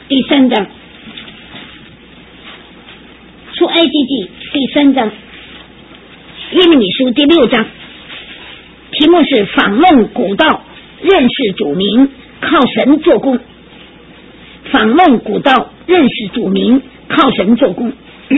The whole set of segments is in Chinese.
第3章，出埃及记第3章，耶利米书第6章，题目是访问古道，认识主名，靠神做工。访问古道，认识主名，靠神做工。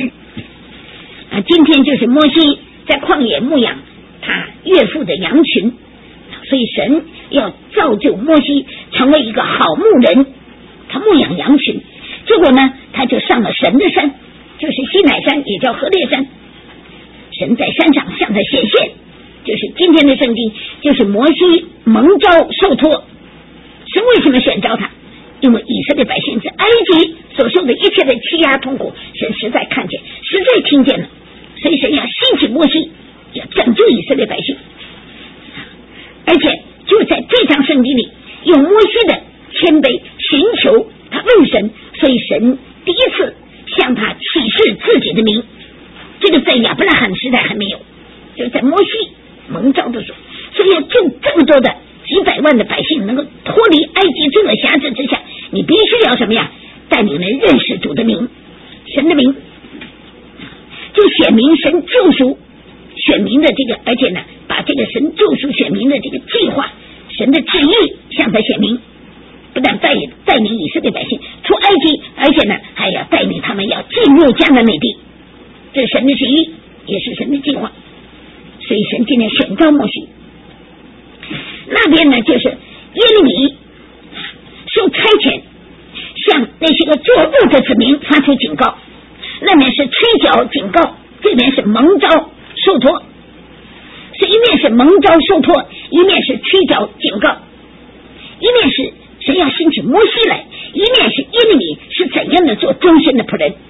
今天就是摩西在旷野牧养他岳父的羊群，所以神要造就摩西成为一个好牧人，他牧养羊群。结果呢，他就上了神的山，就是西乃山，也叫何烈山。神在山上向他显现，就是今天的圣经，就是摩西蒙召受托。神为什么选召他？因为以色列百姓在埃及所受的一切的欺压痛苦，神实在看见，实在听见了，所以神要兴起摩西，要拯救以色列百姓。而且就在这章圣经里，用摩西的谦卑寻求他问神，所以神第一次向他启示自己的名。这个在亚伯拉罕时代还没有，就是在摩西蒙召的时候，所以要救这么多的几百万的百姓能够脱离埃及罪恶辖制之下，你必须要什么呀？带领人认识主的名，神的名，就显明神救赎选民的这个，而且呢，把这个神救赎选民的这个计划，神的旨意向他显明。不但带领以色列百姓出埃及，而且呢，还要带领他们要进入迦南美地，这是神的旨意，也是神的计划。所以神今天选召摩西。那边呢，就是耶利米受差遣，向那些个作恶的子民发出警告。那边是吹角警告，这边是蒙召受托。所以一面是蒙召受托，一面是吹角警告，一面是神要兴起摩西来，一面是耶利米是怎样的做忠心的仆人。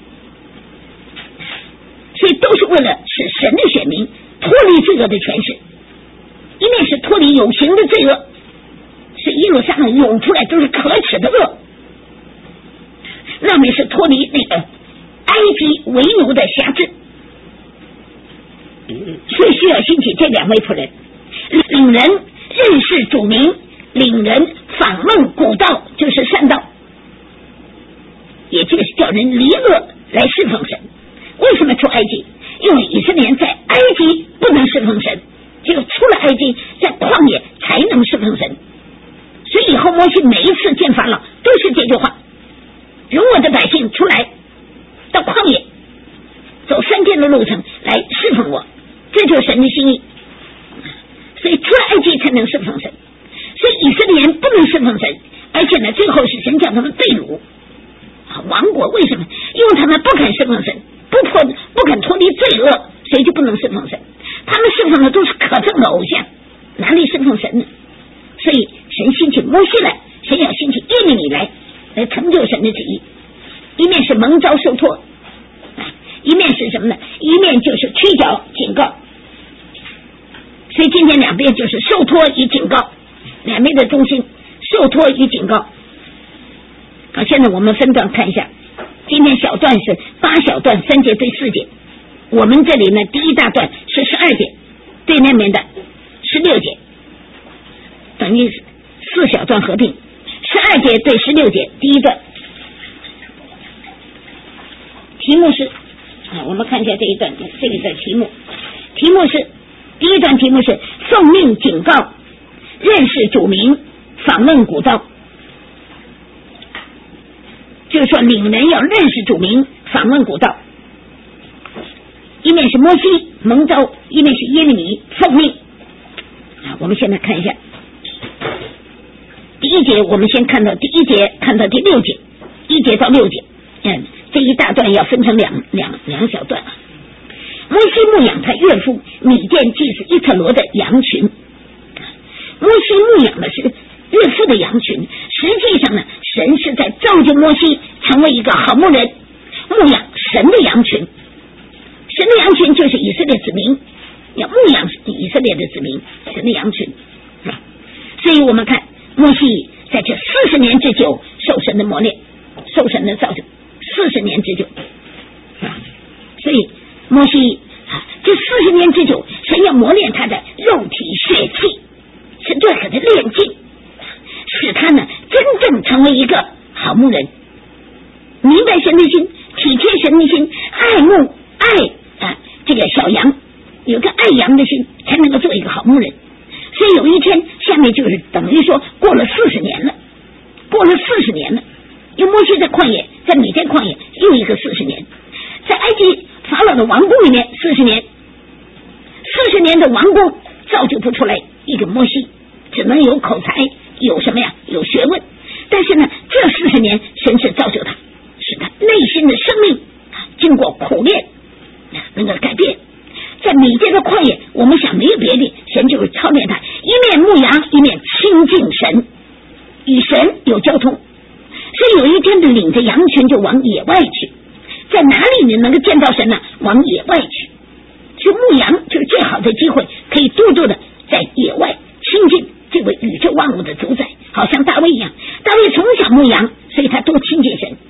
所以都是为了使神的选民脱离罪恶的权势，一面是脱离有形的罪恶，是一路上涌出来都是可耻的恶，那面是脱离那个埃及为奴的辖制。所以需要兴起这两位仆人，领人认识主名，领人访问古道，就是善道，也就是叫人离恶来侍奉神。为什么出埃及？因为以色列人在埃及不能侍奉神，只有出了埃及，在旷野才能侍奉神。所以以后摩西每一次见法老都是这句话：容我的百姓出来到旷野，走3天的路程来侍奉我，这就是神的心意。所以出了埃及才能侍奉神。所以以色列人不能侍奉神，而且呢，最后是神叫他们被掳亡国。为什么？因为他们不肯侍奉神，不肯脱离罪恶，所以就不能侍奉神。他们侍奉的都是可憎的偶像，哪里侍奉神呢？所以神兴起摩西来，神要兴起耶利米来成就神的旨意。一面是蒙召受托，一面是什么呢？一面就是吹角警告。所以今天两边就是受托与警告，两边的中心，受托与警告。好，现在我们分段看一下，今天小段是8小段3节对4节，我们这里呢第一大段是12节，对那边的16节，等于4小段合并，12节对16节。第一段题目是我们看一下这一段题目是第一段题目是奉命警告，认识主名，访问古道。就是说领人要认识主名，访问古道。一面是摩西蒙召，一面是耶利米奉命。我们现在看一下第一节，我们先看到第一节，看到第6节，1节到6节。这一大段要分成两小段。摩西牧养他岳父米甸祭司伊特罗的羊群。摩西牧养的是岳父的羊群，实际上呢，神是在造就摩西成为一个好牧人，牧养神的羊群。神的羊群就是以色列子民，要牧养以色列的子民，神的羊群。所以我们看摩西在这40年之久受神的磨练，受神的造就，40年之久。所以摩西这40年之久，神要磨练他的肉体血气，是对他的炼净，使他呢真正成为一个好牧人。 明白神的心，体贴神的心，爱这个小羊，有个爱羊的心，才能够做一个好牧人。所以有一天，下面就是等于说过了40年了，有摩西在旷野，在米甸旷野又一个40年，在埃及法老的王宫里面40年的王宫造就不出来一个摩西，只能有口才，有什么呀？有学问。但是呢，这40年神是造就他，使他内心的生命经过苦练能够改变。在米甸的旷野，我们想没有别的，神就是操练他，一面牧羊，一面亲近神，与神有交通。所以有一天的领着羊群就往野外去，在哪里你能够见到神呢？往野外去。所以牧羊就是最好的机会，可以多多的在野外亲近这位宇宙万物的主宰，好像大卫一样。大卫从小牧羊，所以他多亲近神。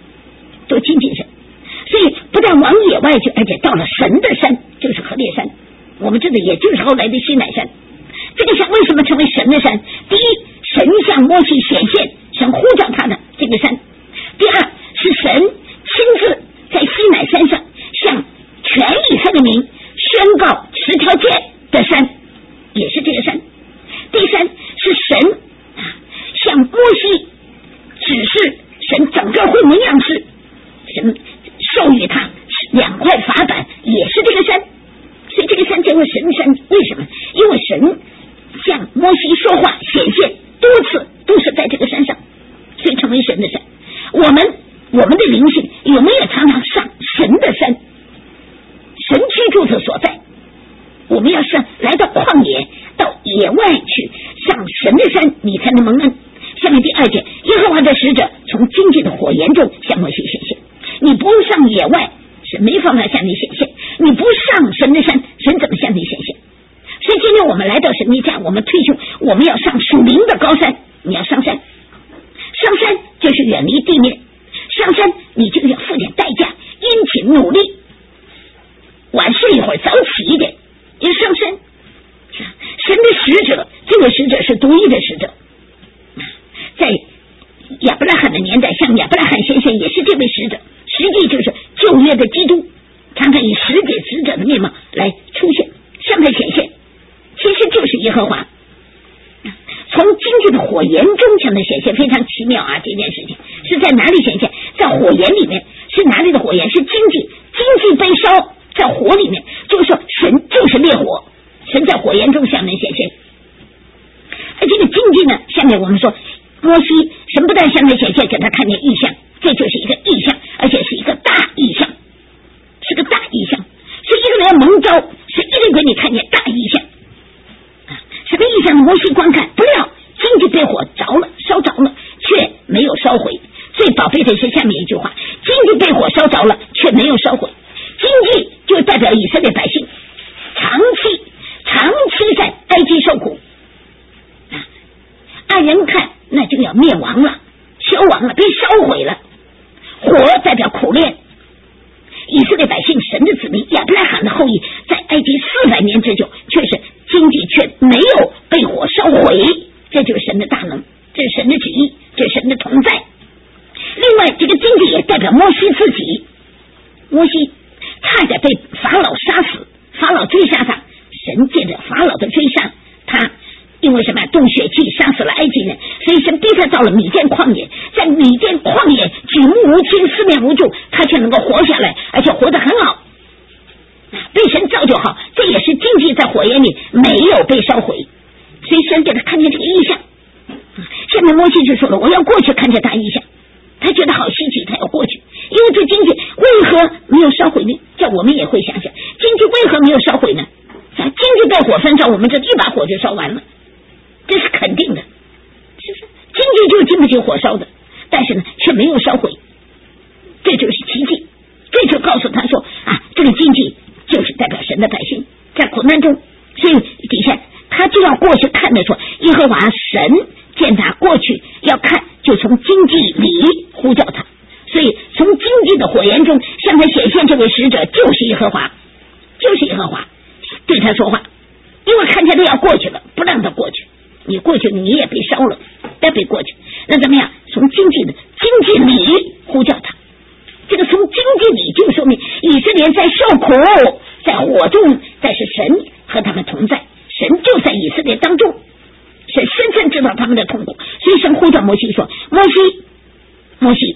所以不但往野外去，而且到了神的山，就是何烈山，我们知道也就是后来的西乃山。这个山为什么成为神的山？第一，神向摩西显现，神呼召他的这个山；第二，是神亲自在西乃山上向全以色列民宣告10条诫的山，也是这个山；第三，是神向摩西指示神整个会幕样式，神授予他2块法板，也是这个山。所以这个山叫做神山，为什么？因为神向摩西说话显现多次都是在这个山上，所以成为神的山。我们的灵性有没有常常上神的山，神居住的所在？我们要上来到旷野，到野外去上神的山，你才能蒙恩。下面第2节，耶和华的使者从荆棘的火焰中向摩西显现。你不上野外，是没办法向你显现；你不上神的山，神怎么向你显现？所以今天我们来到神的家，我们推崇我们要上属灵的高山。你要上山，上山就是远离地面，上山你就要付点代价，殷勤努力，晚睡一会儿，早起一点，要上山。神的使者，这位使者是独一的使者，在亚伯拉罕的年代，像亚伯拉罕先生也是这位使者，实际就是旧约的基督，常常以使者的面貌来出现，向他显现，其实就是耶和华。从荆棘的火焰中向他显现，非常奇妙啊！这件事情是在哪里显现？在火焰里面。是哪里的火焰？是荆棘被烧在火里面，就是说神就是烈火，神在火焰中向人显现。而这个荆棘呢，下面我们说摩西神不但向他显现，给他看见异象，这就是一个异象，而且是一个大异象，是个大异象。所以一个人蒙召，是一定给你看见大异象。什么异象？摩西观看，不料荆棘被火烧着了，却没有烧毁。最宝贝的是下面一句话：荆棘被火烧着了，却没有烧毁。荆棘就代表以色列百姓长期在埃及受苦，按人看那就要灭亡了，消亡了，被烧毁了。火代表苦练，以色列百姓神的子民亚伯拉罕的后裔，在埃及400年之久，却是荆棘却没有被火烧毁，这就是神的大能，这是神的旨意，这是神的同在。另外这个荆棘也代表摩西自己，摩西差点被法老杀死，法老追杀他，神借着法老的追杀他，因为什么？动血气杀死了埃及人，所以神逼他到了米甸旷野，在米甸旷野举目无亲，四面无助，他却能够活下来，而且活得很好，被神造就好。这也是荆棘在火焰里没有被烧毁，所以神给他看见这个异象。下面摩西就说了，我要过去看这大异象。他觉得好稀奇，他要过去，因为这荆棘为何没有烧毁呢？这我们也会想想，荆棘为何没有烧毁呢？荆棘被火焚烧，我们这一把火就烧完了，这是肯定的，是不是？荆棘就是经不起火烧的，但是呢，却没有烧毁，这就是奇迹。这就告诉他说这个荆棘就是代表神的百姓在苦难中，所以底下他就要过去看的说，耶和华神见他过去要看，就从荆棘里呼叫他，所以从荆棘的火焰中向他显现这位使者就是耶和华，就是耶和华对他说话，因为看见他要过去了，不让他过去，你过去你也被烧了，再被过去，那怎么样？从荆棘里呼叫他， 年在受苦，在火中，但是神和他们同在，神就在以色列当中，神深深知道他们的痛苦，所以神呼召摩西说：摩西，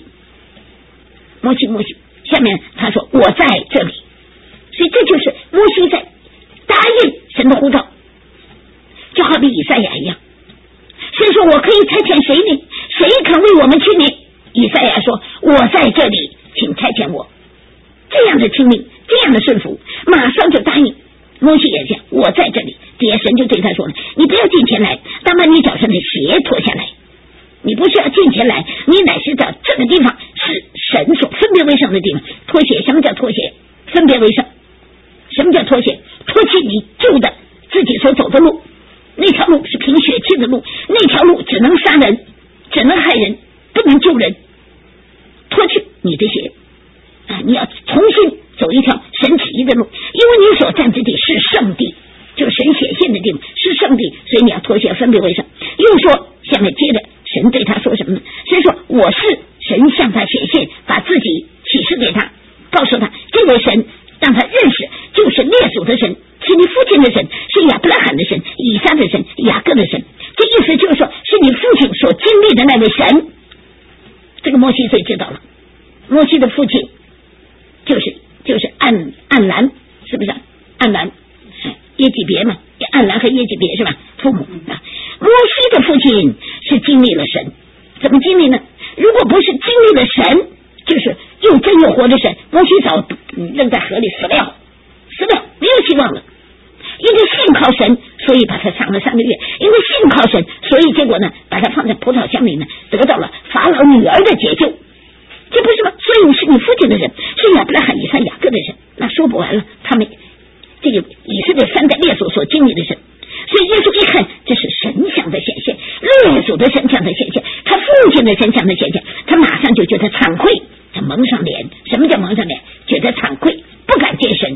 下面他说我在这里。所以这就是摩西在答应神的呼召，就好比以赛亚一样。神说我可以差遣谁呢？谁肯为我们去呢？以赛亚说我在这里，请差遣我。这样的听命，这样的顺服，马上就答应。摩西也这样，我在这里。底下神就对他说了，你不要近前来，但把你脚上的鞋脱下来。你不是要近前来，你乃是到这个地方是神所分别为圣的地方。脱鞋，什么叫脱鞋？分别为圣。什么叫脱鞋？脱去你旧的自己所走的路，那条路是凭血气的路，那条路只能杀人，只能害人，不能救人。脱去你的鞋你要重新走一条神旨意的路，因为你所站之地是圣地，就是神显现的地方，是圣地，所以你要脱鞋分别为圣。又说下面接着神对他说什么呢？神说我是神，向他显现，把自己启示给他，告诉他这位神让他认识就是列祖的神，是你父亲的神，是亚伯拉罕的神，以撒的神，雅各的神。这意思就是说是你父亲所经历的那位神。这个摩西最知道了，摩西的父亲就是暗兰，是不是暗兰耶吉别嘛，暗兰和耶吉别是吧，父母摩西的父亲是经历了神，怎么经历呢？如果不是经历了神，就是又真又活的神，摩西早扔在河里死了，没有希望了。因为信靠神，所以把他藏了3个月；因为信靠神，所以结果呢，把他放在葡萄箱里呢，得到了法老女儿的解救。这不是吗？所以你是你父亲的人，是亚伯拉罕、以撒、雅各的人，那说不完了。他们这个以色列3代列祖所经历的神，所以耶稣一看，这是神像的显现，列祖的神像的显现，他父亲的神像的显现，他马上就觉得惭愧，他蒙上脸。什么叫蒙上脸？觉得惭愧，不敢见神。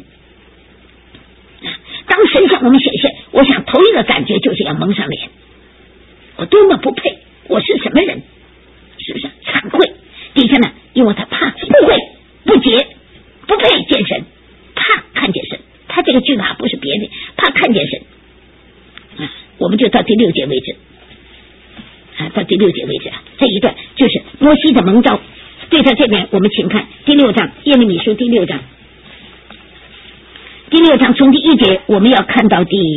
当神向我们显现，我想头一个感觉就是要蒙上脸，我多么不配，我是什么人，是不是惭愧？底下呢，因为他怕不会不洁，不配见神，怕看见神。他这个惧怕不是别的，怕看见神我们就到第6节为止到第6节为止这一段就是摩西的蒙召。对照这边我们请看第6章，耶利米书第6章，第6章从第1节我们要看到第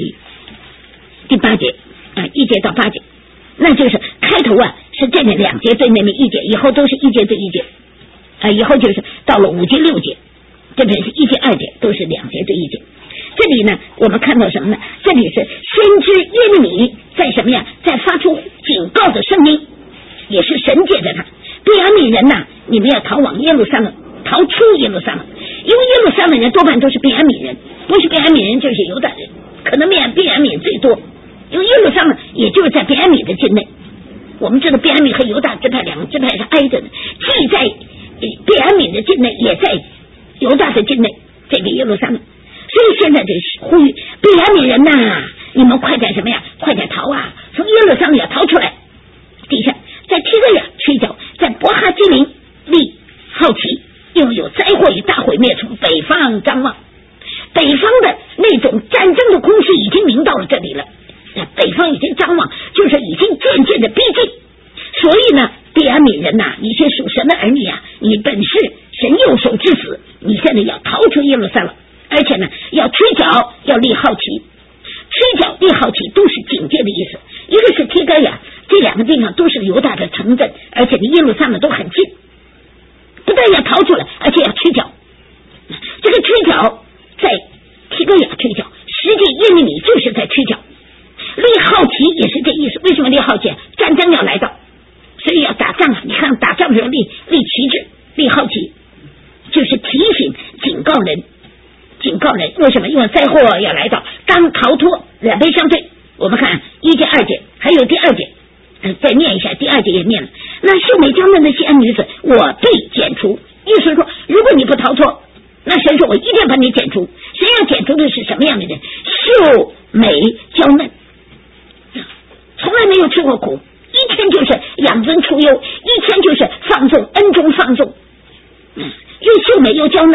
8节1节到8节，那就是开头是这面2节对那面1节，以后都是1节对1节以后就是到了5节6节，这边是1节2节，都是2节对1节。这里呢我们看到什么呢？这里是先知耶利米在什么呀？在发出警告的声音，也是神借着他。便雅悯人你们要逃往耶路撒冷，逃出耶路撒冷，因为耶路撒冷人多半都是便雅悯人，不是便雅悯人就是犹大人，可能便雅悯最多，因为耶路撒冷也就是在便雅悯的境内。我们知道便雅悯和犹大支派2个支派是挨着的，既在便雅悯的境内，也在犹大的境内，这个耶路撒冷。所以现在这呼吁便雅悯人你们快点什么呀？快点逃从耶路撒冷要逃出来。底下在提各亚吹角，在伯哈基林立好奇，因为有灾祸与大毁灭从北方张望。北方的那种战争的空气已经临到了这里了，北方已经张望，就是已经渐渐的逼近。所以呢，便雅悯人一些属神的儿女你本是神右手之子，你现在要逃出耶路撒冷，而且呢要吹角，要立好旗。吹角立好旗都是警戒的意思，一个是提各亚，这2个地方都是犹大的城镇，而且离耶路撒冷都很近，不但要逃出来，而且要吹角。这个吹角在提各亚吹角，实际耶利米就是在吹角。立好旗也是这意思，为什么立好旗？战争要来到，所以要打仗你看打仗的时候立旗帜，立好旗就是提醒警告人。为什么？因为灾祸要来到，当逃脱两边相对。我们看1节2节还有第2节再念一下，第2节也念了。那秀美娇嫩的西安女子，我必剪除。意思说如果你不逃脱，那神说我一定把你剪除。神要剪除的是什么样的人？秀美娇嫩，从来没有吃过苦，一天就是养尊处优，一天就是放纵恩中放纵，又秀美又娇嫩。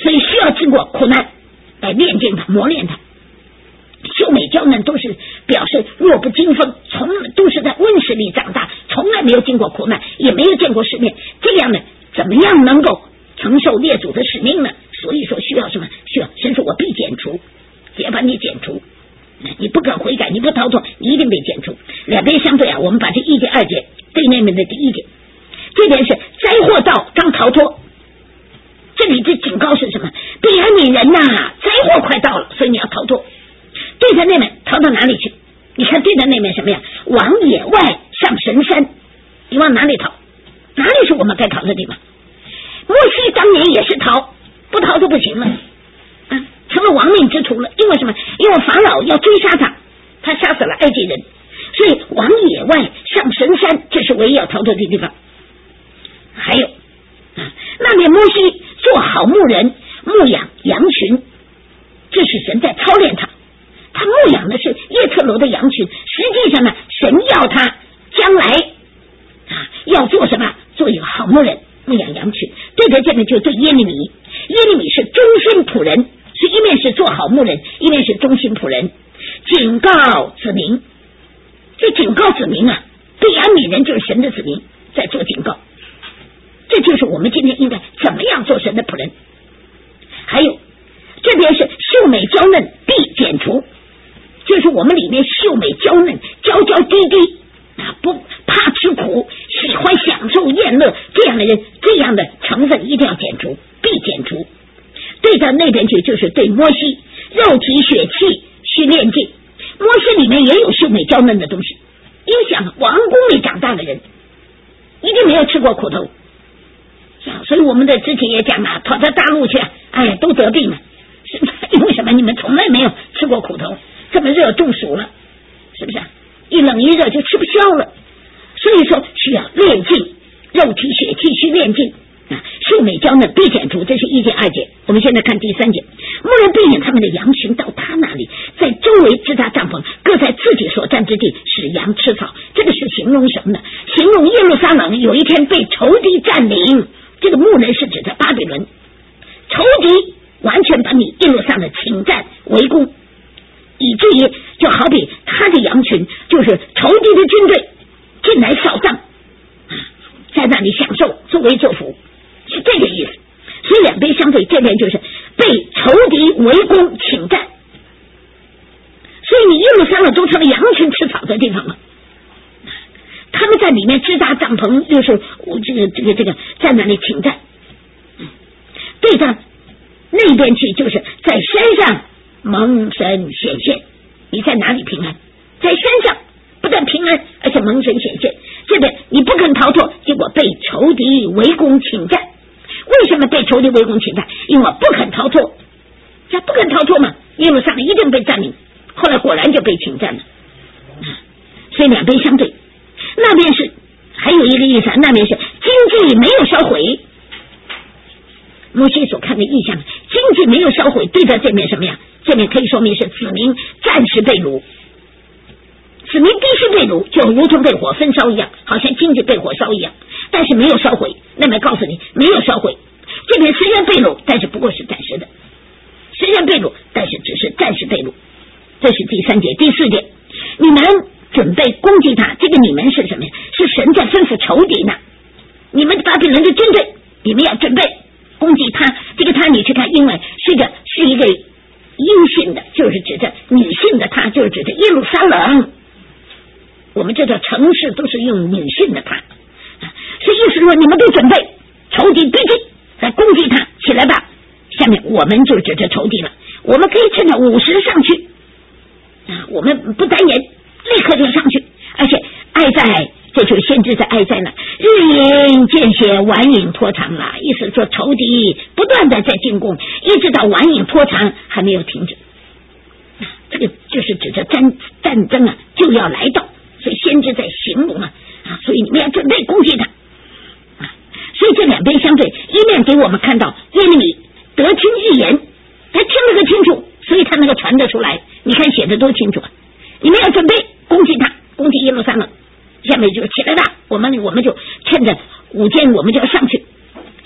所以需要经过苦难来炼净它、磨练它。秀美娇嫩都是表示弱不禁风，都是在温室里长大，从来没有经过苦难，也没有见过世面，这样呢，怎么样能够承受列祖的使命呢？所以说需要什么？需要神说我必剪除，也把你剪除，你不肯悔改，你不逃脱，你一定被剪除。两边相对我们把这1节2节对那面的第1节，这边是灾祸到刚逃脱，这里的警告是什么？便雅悯人呐，灾祸快到了，所以你要逃脱。对着那面逃到哪里去？你看对着那面什么呀？往野外上神山，你往哪里逃？哪里是我们该逃的地方？摩西当年也是逃，不逃都不行了，成了亡命之徒了。因为什么？因为法老要追杀他，他杀死了埃及人，所以往野外上神山，这是唯一要逃脱的地方。还有那面摩西做好牧人，牧养羊群，这是神在操练他。他牧养的是叶特罗的羊群，实际上呢，神要他将来要做什么？做一个好牧人，牧养羊群。对着这个就对耶利米，耶利米是忠心仆人，所以一面是做好牧人，一面是忠心仆人，警告子民。这警告子民便雅悯人就是神的子民，在做警告。这就是我们今天应该怎么样做神的仆人。还有这边是秀美娇嫩必剪除，就是我们里面秀美娇嫩、娇娇滴滴不怕吃苦、喜欢享受宴乐这样的人，这样的成分一定要剪除，必剪除。对到那边去就是对摩西肉体血气须炼净。摩西里面也有秀美娇嫩的东西，因为想王宫里长大的人一定没有吃过苦头，所以我们的之前也讲了，跑到大陆去都得病了，是不是？因为什么？你们从来没有吃过苦头，这么热中暑了，是不是？一冷一热就吃不消了，所以说需要炼净，肉体血气须炼净秀美娇嫩必剪除，这是1节2节。我们现在看第3节，牧人必引他们的羊群到他那里，在周围支搭帐篷，各在自己所占之地使羊吃草。这个是形容什么呢？形容耶路撒冷有一天被仇敌占领。这个牧人是指的巴比伦，仇敌完全把你耶路撒冷侵占围攻，以至于就好比他的羊群就是仇敌的军队进来扫荡，在那里享受作威作福，是这个意思。所以两边相对，这边就是被仇敌围攻侵占，所以你耶路撒冷都成了羊群吃草的地方了。他们在里面支搭帐篷，又是这个在那里侵占。对上那边去，就是在山上蒙神显现。你在哪里平安？在山上不但平安，而且蒙神显现。这边你不肯逃脱，结果被仇敌围攻侵占。为什么被仇敌围攻侵占？因为我不肯逃脱，这不肯逃脱嘛，耶路撒冷一定被占领。后来果然就被侵占了。所以两边相对。那边是还有一个意思，那边是经济没有烧毁。摩西所看的意象，经济没有烧毁，对在这面什么呀？这面可以说明是子民暂时被掳，子民必须被掳，就如同被火焚烧一样，好像经济被火烧一样，但是没有烧毁。那边告诉你没有烧毁，这边虽然被掳，但是不过是暂时的，虽然被掳，但是只是暂时被掳。这是第3节。第4节，你们准备攻击他，这个你们是什么呀？是神在吩咐仇敌呢。你们巴比伦的军队，你们要准备攻击他。这个他你去看英文是一个阴性的，就是指着女性的他，就是指着耶路撒冷。我们这个城市都是用女性的他，所以意思说你们都准备，仇敌逼近来攻击他，起来吧。下面我们就指着仇敌了，我们可以趁着50上去我们不单言立刻就上去，而且爱在，这就是先知在爱在呢，日饮见血，晚饮拖长了。意思说仇敌不断的在进攻，一直到晚饮拖长还没有停止。这个就是指着战争就要来到，所以先知在形容所以你们要准备攻击他所以这两边相对，一面给我们看到耶利米得听预言，他听得个清楚，所以他能够传得出来。你看写的多清楚你们要准备攻击他，攻击耶路撒冷。下面就起来了，我们就趁着午间我们就要上去。所以先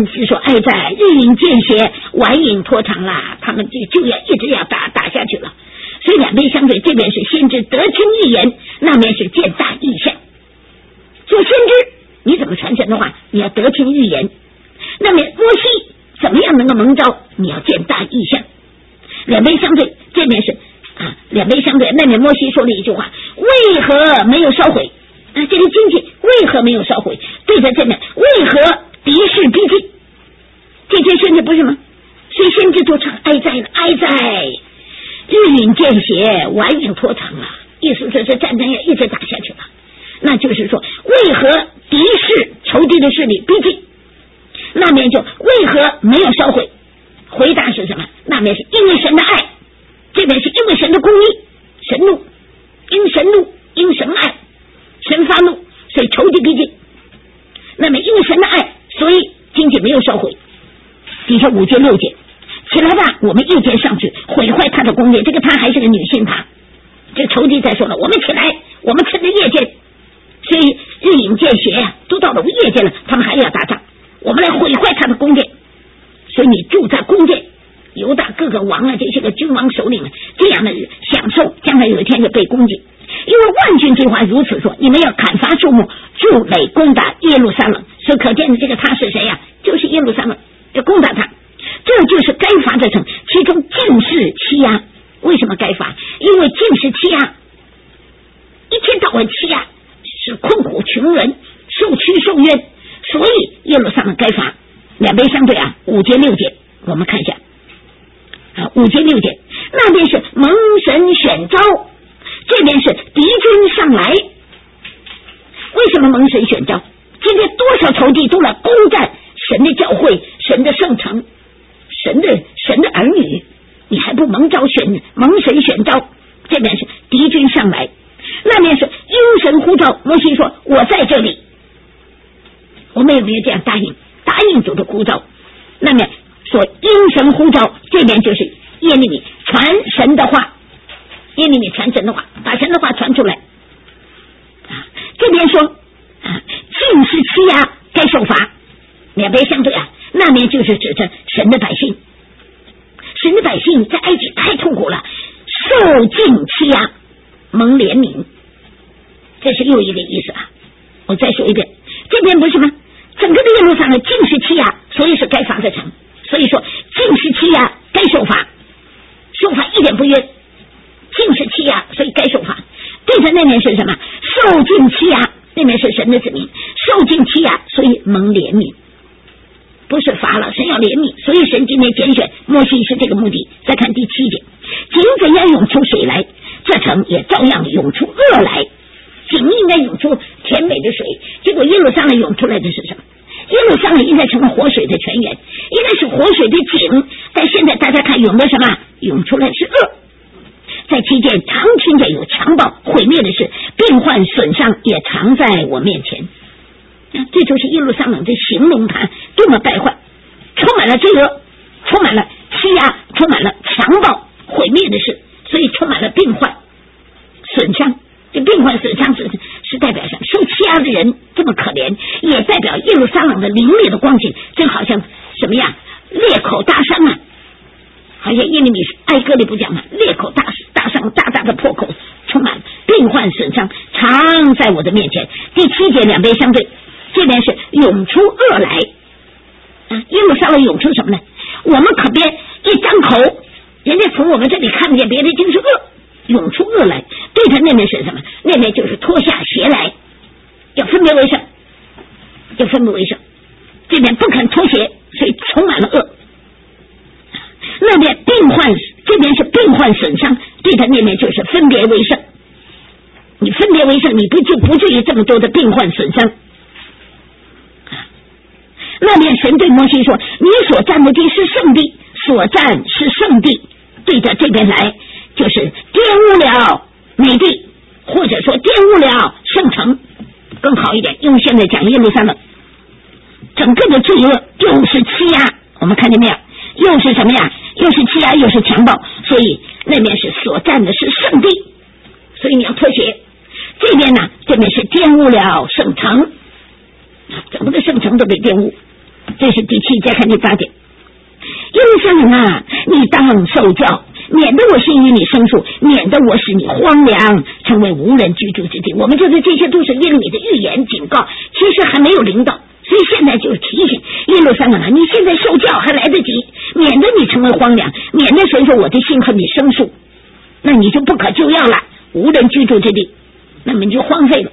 西说哀哉，日饮见血，晚饮拖长啦，他们就要一直要打下去了。所以两边相对，这边是先知得听预言，那边是见大异象。做先知你怎么传神的话，你要得听预言，那么摩西怎么样能够蒙召，你要见大异象。两边相对，这边是两边相对，那边摩西说了一句话，为何没有烧毁这个经济为何没有烧毁，对着这边为何敌视逼近，这些先知不是吗？所以先知都唱哀哉了，哀哉日饮见血，晚饮拖长了，意思说这战争要一直打下去了。那就是说为何敌视仇敌的势力逼近，那边就为何没有烧毁，回答是什么？那边是因为神的爱，这边是因为神的公义，神怒，因神怒，因神爱，神发怒，所以仇敌逼近。那么因为神的爱，所以经济没有烧毁。底下5节6节，起来吧，我们夜间上去毁坏他的宫殿。这个他还是个女性，他这仇敌在说了，我们起来，我们趁着夜间，所以日饮见血呀，都到了夜间了，他们还要打仗，我们来毁坏他的宫殿。所以你住在宫殿，犹大各个王这些个君王首领这样的享受，将来有一天就被攻击。因为万军之话如此说，你们要砍伐树木，筑垒攻打耶路撒冷。所以可见的这个他是谁呀？就是耶路撒冷，要攻打他，这就是该罚的城，其中尽是欺压。为什么该罚？因为尽是欺压，一天到晚欺压，是困苦穷人，受屈受冤，所以耶路撒冷该罚。两边相对5节6节，我们看一下5节6节，那边是蒙神选召，这边是敌军上来。为什么蒙神选召？今天多少仇敌都来攻占神的教会，神的圣城，神的儿女，你还不蒙神选召？这边是敌军上来，那边是因神呼召。摩西说我在这里，我们有没有这样答应主的呼召？那么说因神呼召，这边就是耶利米传神的话，耶利米传神的话，把神的话传出来。这边说尽是欺压，该受罚。两边相对那边就是指着神的百姓，神的百姓在埃及太痛苦了，受尽欺压，蒙怜悯，这是又一个意思我再说一遍，这边不是吗？整个的耶路撒冷尽是欺压，所以是该罚的城。所以说尽是欺压，该受罚，受罚一点不冤，尽是欺压，所以该受罚。对着那边是什么？受尽欺压，那边是神的子民，受尽欺压，所以蒙怜悯，不是罚了，神要怜悯，所以神今天拣选摩西是这个目的。再看第7节，井怎样涌出水来，这城也照样涌出恶来。井应该涌出甜美的水，结果耶路撒冷涌出来的是什么？耶路撒冷应该成了活水的泉源，应该是活水的井，但现在大家看涌的什么？涌出来是恶。在期间常听见有强暴毁灭的事，病患损伤也常在我面前。这就是耶路撒冷的形容它多么败坏，充满了罪恶，充满了欺压，充满了强暴毁灭的事，所以充满了病患损伤。这病患损伤是代表上受欺压的人这么可怜，也代表耶路撒冷的凌冽的光景，真好像什么呀？裂口大伤好像耶利米哀歌里不讲吗？裂口大伤，大大的破口，充满病患损伤，常在我的面前。第7节两边相对，这边是涌出恶来耶路撒冷涌出什么呢？我们可别一张口，人家从我们这里看不见别的就是恶，涌出恶来。对着那边是什么？那边就是脱下鞋来，要分别为圣，要分别为圣。这边不肯脱鞋，所以充满了恶。那边病患，这边是病患损伤，对着那边就是分别为圣。你分别为圣，你不至于这么多的病患损伤。那边神对摩西说，你所占的地是圣地，所占是圣地，对着这边来就是玷污了美地，或者说玷污了圣城，更好一点，用现在讲耶路撒冷整个的罪恶又是欺压，我们看见没有？又是什么呀？又是欺压，又是强暴，所以那边是所占的是圣地，所以你要脱鞋。这边呢，这边是玷污了圣城，整个的圣城都被玷污。这是第7 再看第8节，耶路撒冷啊，你当受教，免得我先与你生疏，免得我使你荒凉，成为无人居住之地。我们就是这些都是耶利米的预言警告，其实还没有临到，所以现在就是提醒耶路撒冷啊，你现在受教还来得及，免得你成为荒凉，免得神说我的心和你生疏，那你就不可救药了，无人居住之地，那么你就荒废了。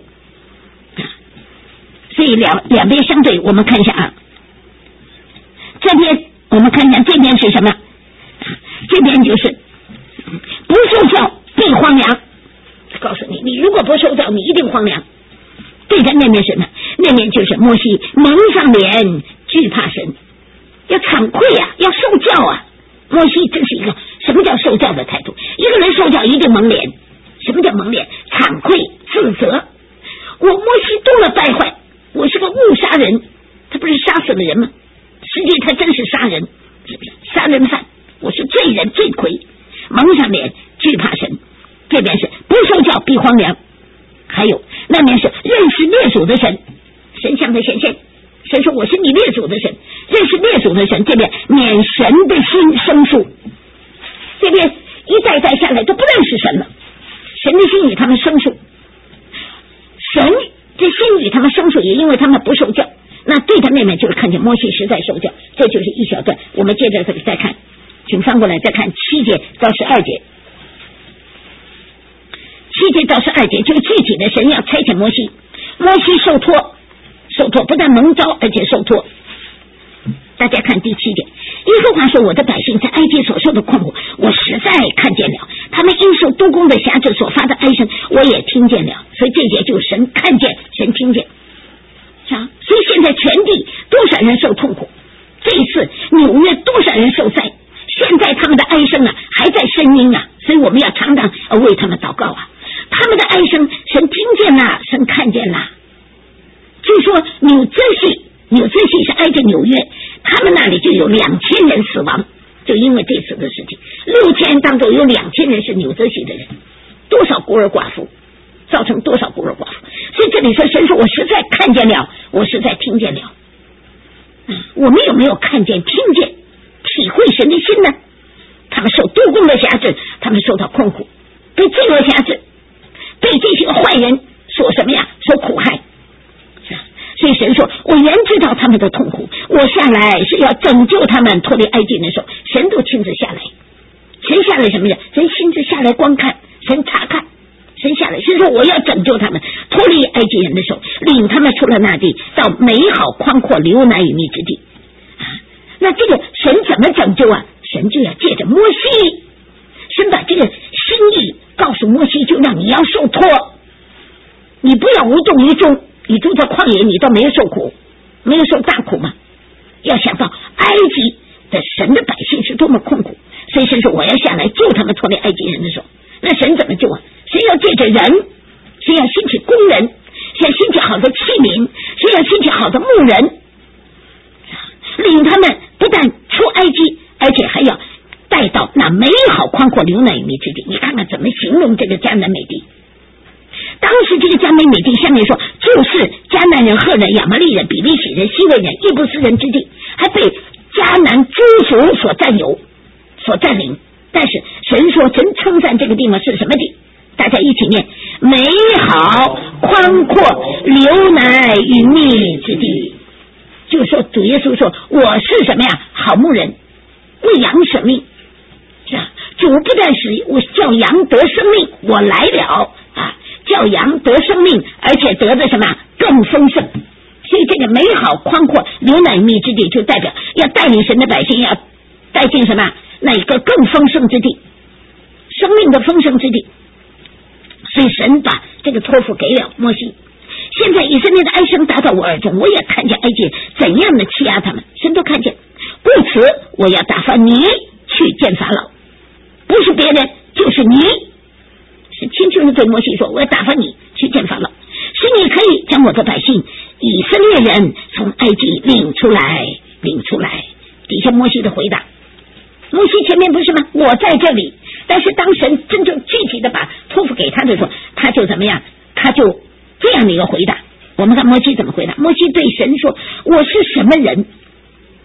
所以两边相对，我们看一下啊，这边我们看一下，这边是什么？这边就是不受教必荒凉，告诉你，你如果不受教，你一定荒凉。对着那边什么？那边就是摩西蒙上脸，惧怕神，要惭愧啊，要受教啊。摩西这是一个什么叫受教的态度？一个人受教一定蒙脸。什么叫蒙脸？惭愧自责。我摩西动了败坏，我是个误杀人，他不是杀死了人吗？实际他真是杀人，是不是杀人犯？我是罪人罪魁，蒙上脸惧怕神。这边是不受教必荒凉，还有那边是认识列祖的神，神向他显现，神说我是你列祖的神，认识列祖的神。这边免神的心生疏，这边一代代下来都不认识神了，神的心与他们生疏，神这心与他们生疏，也因为他们不受教。那对他妹妹就是看见摩西实在受教，这就是一小段。我们接着这里再看，请翻过来再看7节到12节。7节到12节就是具体的神要差遣摩西，摩西受托不但蒙召，而且受托。大家看第7节，耶和华说我的百姓在埃及所受的困苦，我实在看见了，他们因受督工的辖制所发的哀声，我也听见了。所以这节就是神看见，神听见。所以现在全地多少人受痛苦，这一次纽约多少人受灾，现在他们的哀声啊还在声音啊，所以我们要常常为他们祷告啊。他们的哀声神听见了，神看见了。就说纽泽西是挨着纽约，他们那里就有2000人死亡，就因为这次的事情，6000人当中有2000人是纽泽西的人，多少孤儿寡妇，造成多少孤儿寡妇。所以这里说神说我实在看见了，我实在听见了。我们有没有看见听见体会神的心呢？他们受督工的辖制，他们受到困苦，被罪恶辖制，被这些坏人所什么呀？所苦害。所以神说我原知道他们的痛苦，我下来是要拯救他们脱离埃及人的手。神都亲自下来，神下来什么呀？神亲自下来观看，神查看，神下来，神说我要拯救他们脱离埃及人的手，领他们出了那地，到美好宽阔流奶与蜜之地。那这个神怎么拯救啊？神就要借着摩西，神把这个心意告诉摩西，就让你要受托，你不要无动于衷，你住在旷野，你都没有受苦，没有受大苦吗？要想到埃及的神的百姓是多么困苦，所以神说我要下来救他们脱离埃及人的手。那神怎么救啊？神要借着人，神要兴起工人，神要兴起好的器皿，神要兴起好的牧人，领他们不但出埃及，而且还要带到那美好宽阔流奶与蜜之地。你看看怎么形容这个迦南美地。当时这个迦南美地下面说，就是迦南人、赫人、亚摩利人、比利洗人、西魏人、耶布斯人之地，还被迦南诸族所占有、所占领。但是神说，神称赞这个地方是什么地？大家一起念：美好宽阔流奶与蜜之地。就是说主耶稣说我是什么呀？好牧人，为羊舍命，是吧？主不但是我叫羊得生命，我来了啊，叫羊得生命，而且得的什么更丰盛。所以这个美好宽阔流奶与蜜之地，就代表要带领神的百姓要带进什么那一个更丰盛之地，生命的丰盛之地。所以神把这个托付给了摩西。现在以色列的哀声达到我耳中，我也看见埃及怎样的欺压他们，神都看见。故此我要打发你去见法老，不是别人就是你。是清楚的对摩西说，我要打发你去见法老，使你可以将我的百姓以色列人从埃及领出来。底下摩西的回答，摩西前面不是吗？我在这里。但是当神真正具体的把托付给他的时候，他就怎么样？他就这样的一个回答。我们看摩西怎么回答。摩西对神说，我是什么人？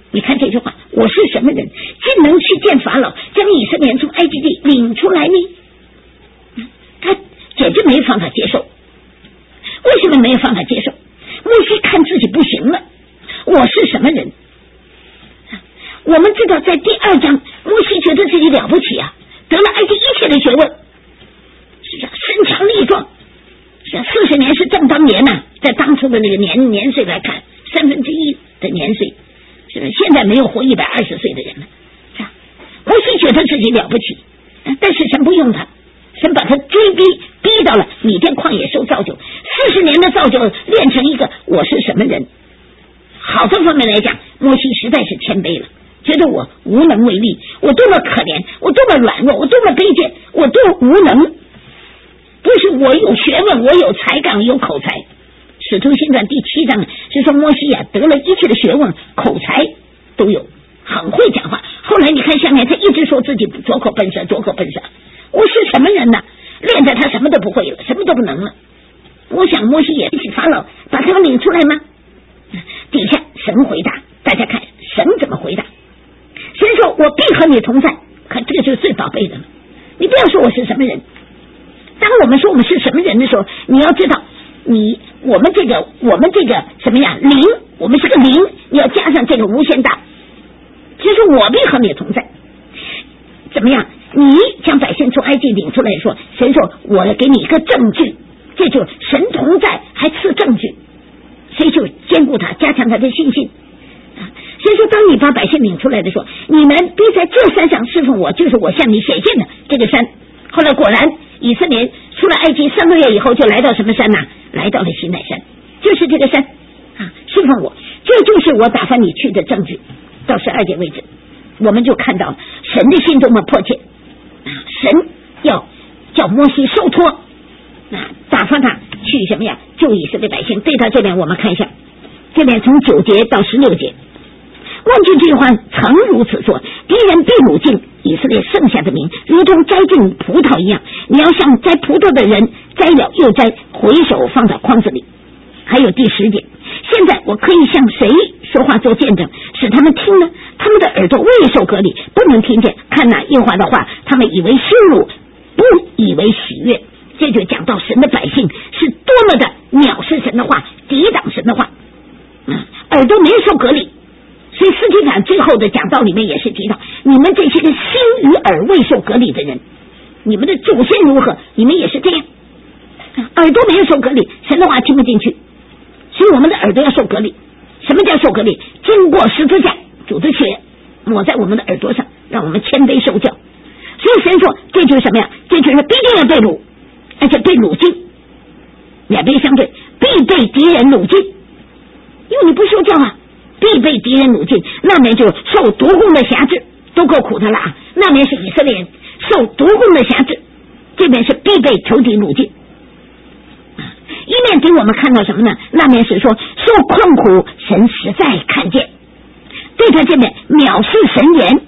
你看这句话，我是什么人，竟能去见法老，将以色列人从埃及地领出来呢？他简直没办法接受。为什么没有办法接受？摩西看自己不行了，我是什么人？我们知道在第2章，摩西觉得自己了不起啊，得了埃及一切的学问，是这样身强力壮，是40年是正当年呐，在当初的那个年岁来看，1/3的年岁，是不是？现在没有活120岁的人了，是吧？摩西觉得自己了不起，但是神不用他，神把他追逼到了米甸旷野受造就，40年的造就练成一个我是什么人。好多方面来讲，摩西实在是谦卑了，觉得我无能为力，我多么可怜，我多么软弱，我多么卑贱，我多无能。不是我有学问，我有才干，有口才。使徒行传第7章是说摩西得了一切的学问，口才都有，很会讲话。后来你看下面，他一直说自己拙口笨舌，我是什么人呢？练在他什么都不会了，什么都不能了。我想摩西也法老把他们领出来吗？底下神回答，大家看神怎么回答。神说我必和你同在，看这个就是最宝贝的了。你不要说我是什么人，当我们说我们是什么人的时候，你要知道我们这个什么呀，灵，我们是个灵，你要加上这个无限大，就是我必和你同在。怎么样？你将百姓从埃及领出来说，神说我要给你一个证据，这就神同在还赐证据，所以就兼顾他，加强他的信心。所以说当你把百姓领出来的时候，你们必在这山上侍奉我，就是我向你显现的这个山。后来果然以色列出了埃及3个月以后，就来到什么山呢？来到了西乃山，就是这个山侍奉我，这就是我打发你去的证据。到12节为止，我们就看到神的心多么迫切，神要叫摩西受托，打发他去什么呀？救以色列百姓。对到这边我们看一下，这边从9节到16节，万军之耶和华曾如此说，敌人必掳尽以色列剩下的民，如同摘尽葡萄一样。你要像摘葡萄的人，摘了又摘，回手放在筐子里。还有第10节，现在我可以向谁说话做见证，使他们听呢？他们的耳朵未受隔离，不能听见。看那耶和华的话，他们以为羞辱，不以为喜悦。这就讲到神的百姓是多么的藐视神的话，抵挡神的话，耳朵没受隔离。所以司提反最后的讲道里面也是提到，你们这些个心与耳未受隔离的人，你们的祖先如何，你们也是这样，耳朵没有受隔离，神的话听不进去。所以我们的耳朵要受隔离。什么叫受隔离？经过十字架，主的血抹在我们的耳朵上，让我们谦卑受教。所以神说这就是什么呀？这就是必定要被掳，而且被掳尽，两边相对，必被敌人掳尽。因为你不受教必被敌人掳尽。那边就受夺宫的辖制，都够苦的了那边是以色列人受夺宫的辖制，这边是必被仇敌掳尽。一面给我们看到什么呢？那面是说受困苦，神实在看见。对他这边藐视神言，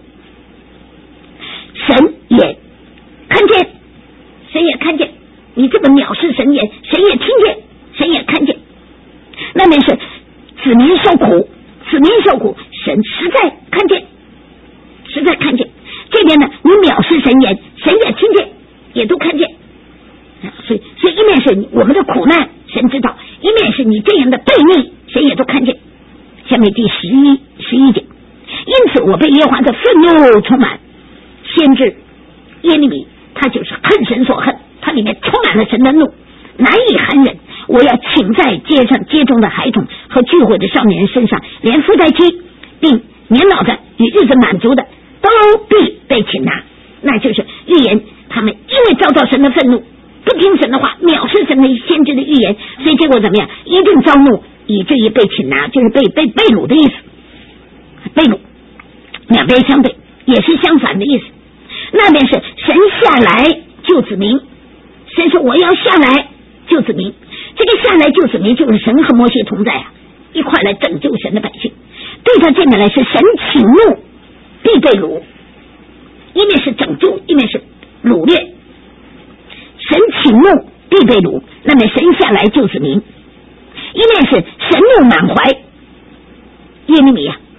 神也看见，神也看见。你这么藐视神言，神也听见，神也看见。那面是子民受苦，神实在看见，实在看见。这边呢，你藐视神言，神也听见，也都看见。所以一面是我们的苦难，神知道；一面是你这样的悖逆，神也都看见。下面第11节，因此我被耶和华的愤怒充满。先知耶利米他就是恨神所恨，他里面充满了神的怒，难以含忍。我要请在街中的孩童和聚会的少年人身上，连夫带妻并年老的与日子满足的都必被擒拿。那就是预言他们因为遭到神的愤怒，不听神的话，藐视神的先知的预言，所以结果怎么样？一定遭怒，以至于被擒拿，就是被掳的意思。被掳，两边相对，也是相反的意思。那边是神下来救子民，神说我要下来救子民。这个下来救子民就是神和摩西同在一块来拯救神的百姓。对他这面来是神起怒，必被掳，一面是拯救，一面是掳掠。神起怒，必被掳，那么神下来救子民。一面是神怒满怀，耶利米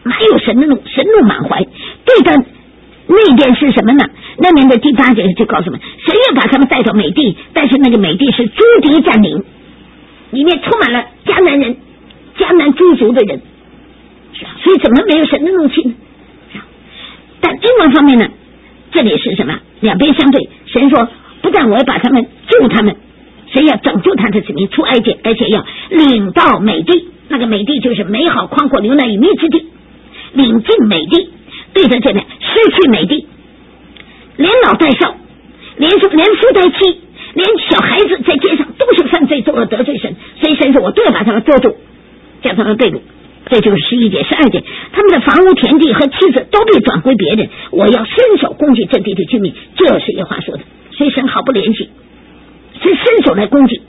哪有神的怒？神怒满怀。对的，那边是什么呢？那边的第8节就告诉我们，神要把他们带到美地，但是那个美地是诸敌占领，里面充满了迦南人、迦南诸族的人，所以怎么没有神的怒气呢？但英文方面呢，这里是什么？两边相对。神说，不但我要把他们救他们，神要拯救他的子民出埃及，而且要领到美地。那个美地就是美好宽阔流奶与蜜之地，领进美地。对着这边失去美地，连老带少，连夫带妻，连小孩子在街上都是犯罪作恶得罪神，所以神说我都要把他们捉住，叫他们被掳。这就是11节、12节，他们的房屋、田地和妻子都被转归别人，我要伸手攻击这地的居民，这是耶和华说的。所以神毫不怜惜，是伸手来攻击，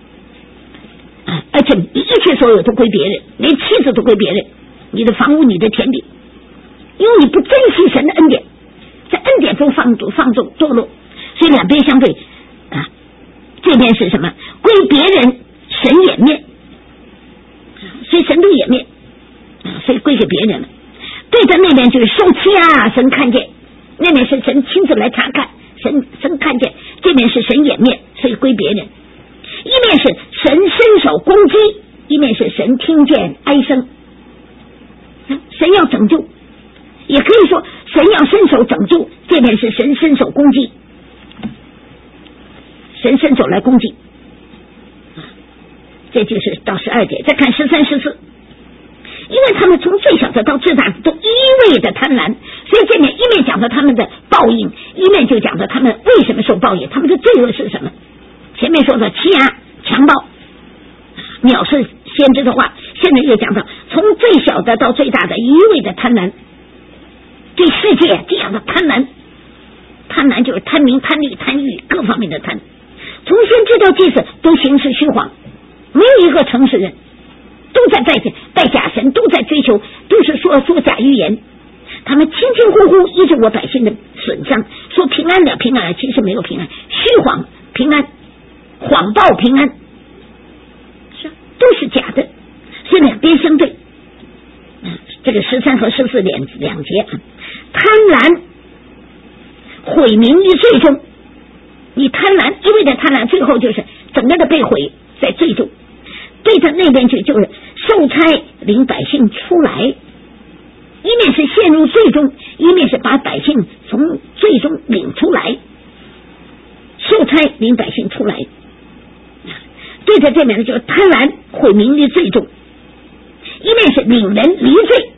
而且一切所有都归别人，连妻子都归别人，你的房屋、你的田地，因为你不珍惜神的恩典，在恩典中放纵堕落，所以两边相对啊。这边是什么？归别人，神掩面，所以神都掩面，所以归给别人了。对着那边就是受欺啊，神看见；那边是神亲自来查看，神看见；这边是神掩面，所以归别人。一面是神伸手攻击，一面是神听见哀声。神要拯救，也可以说神要伸手拯救，这边是神伸手攻击，神伸手来攻击。这就是到12节。再看13、14，因为他们从最小的到最大的都一味的贪婪，所以这面一面讲到他们的报应，一面就讲到他们为什么受报应，他们的罪恶是什么。前面说的欺压、强暴、藐视先知的话，现在又讲到从最小的到最大的一味的贪婪，对世界这样的贪婪，贪婪就是贪名、贪利、贪欲，各方面的贪。从先知到祭司都行事虚谎，没有一个诚实人，都在拜假神，都在追求，都是说假预言。他们轻轻呼呼依着我百姓的损伤，说平安了平安了，其实没有平安，虚谎平安，谎报平安，都是假的，是两边相对。这个13和14两节，贪婪毁民于罪中。你贪婪，一味的贪婪，最后就是整个的被毁在罪中。对着那边去，就是受差领百姓出来，一面是陷入罪中，一面是把百姓从罪中领出来。受差领百姓出来，对着这边的就是贪婪毁民于罪中，一面是领人离罪。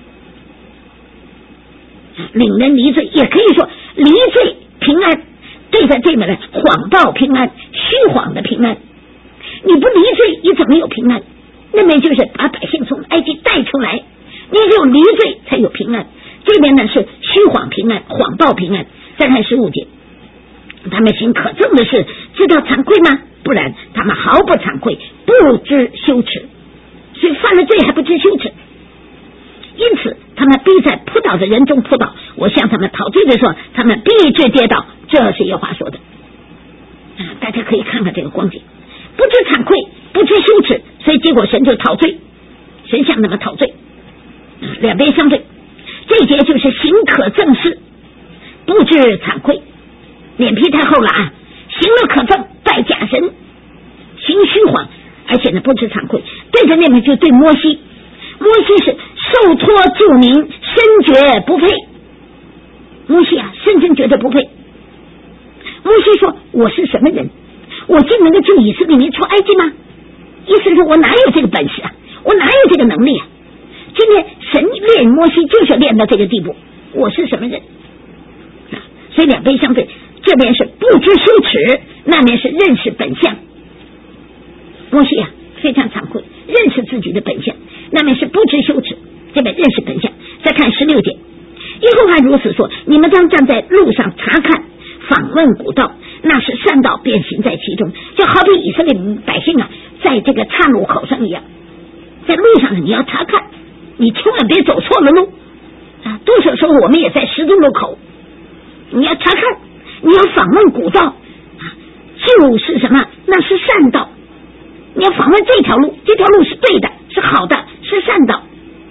领人离罪，也可以说离罪平安。对着这边的谎报平安，虚谎的平安。你不离罪，你怎么有平安？那边就是把百姓从埃及带出来，你只有离罪才有平安。这边呢是虚谎平安，谎报平安。再看15节，他们行可憎的事，知道惭愧吗？不然，他们毫不惭愧，不知羞耻。所以犯了罪还不知羞耻。因此他们必在扑倒的人中扑倒，我向他们讨罪的说，他们必致跌倒。这是耶和华说的。大家可以看看这个光景，不知惭愧，不知羞耻，所以结果神就讨罪，神向他们讨罪。两边相对，这一节就是行可憎事，不知惭愧，脸皮太厚了啊！行了可憎，拜假神，行虚谎，而且呢不知惭愧。对着那边就对摩西，摩西是受托救民，深觉不配。摩西啊，深觉得不配。摩西说：“我是什么人？我竟能够救以色列民出埃及吗？”意思是我哪有这个本事啊？我哪有这个能力啊？今天神练摩西就是练到这个地步，我是什么人？所以两边相对，这边是不知羞耻，那边是认识本相。摩西啊，非常惭愧，认识自己的本相，那边是不知羞耻，这边认识本相。再看16节，耶和华如此说：你们当站在路上查看，访问古道，那是善道，便行在其中。就好比以色列百姓啊，在这个岔路口上一样，在路上你要查看，你千万别走错了路啊！多少时候我们也在十字路口，你要查看，你要访问古道啊，就是什么？那是善道。你要访问这条路，这条路是对的，是好的，是善道。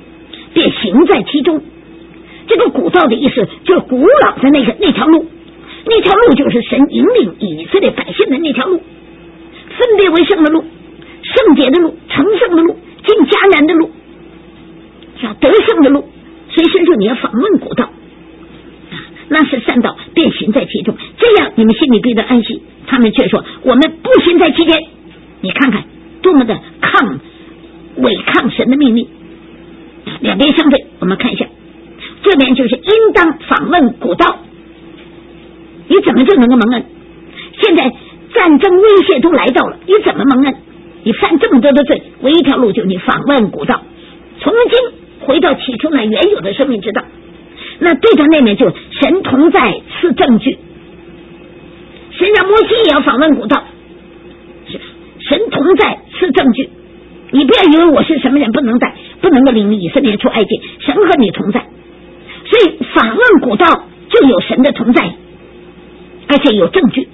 便行在其中。这个古道的意思就是古老的那条路，那条路就是神引领以色列百姓的那条路，分别为圣的路，圣洁的路，成圣的路，进迦南的路，得胜的路。所以神说你要访问古道，那是善道，便行在其中，这样你们心里必得安息。他们却说我们不行在其间。你看看多么的违抗神的命令，两边相对。我们看一下，这边就是应当访问古道，你怎么就能够蒙恩？现在战争威胁都来到了，你怎么蒙恩？你犯这么多的罪，唯一条路就是你访问古道，从今回到起初那原有的生命之道。那对着那面就神同在赐证据，神让摩西也要访问古道，神同在赐证据。你不要以为我是什么人不能带，不能够领以色列出埃及，神和你同在。所以访问古道就有神的同在，而且有证据。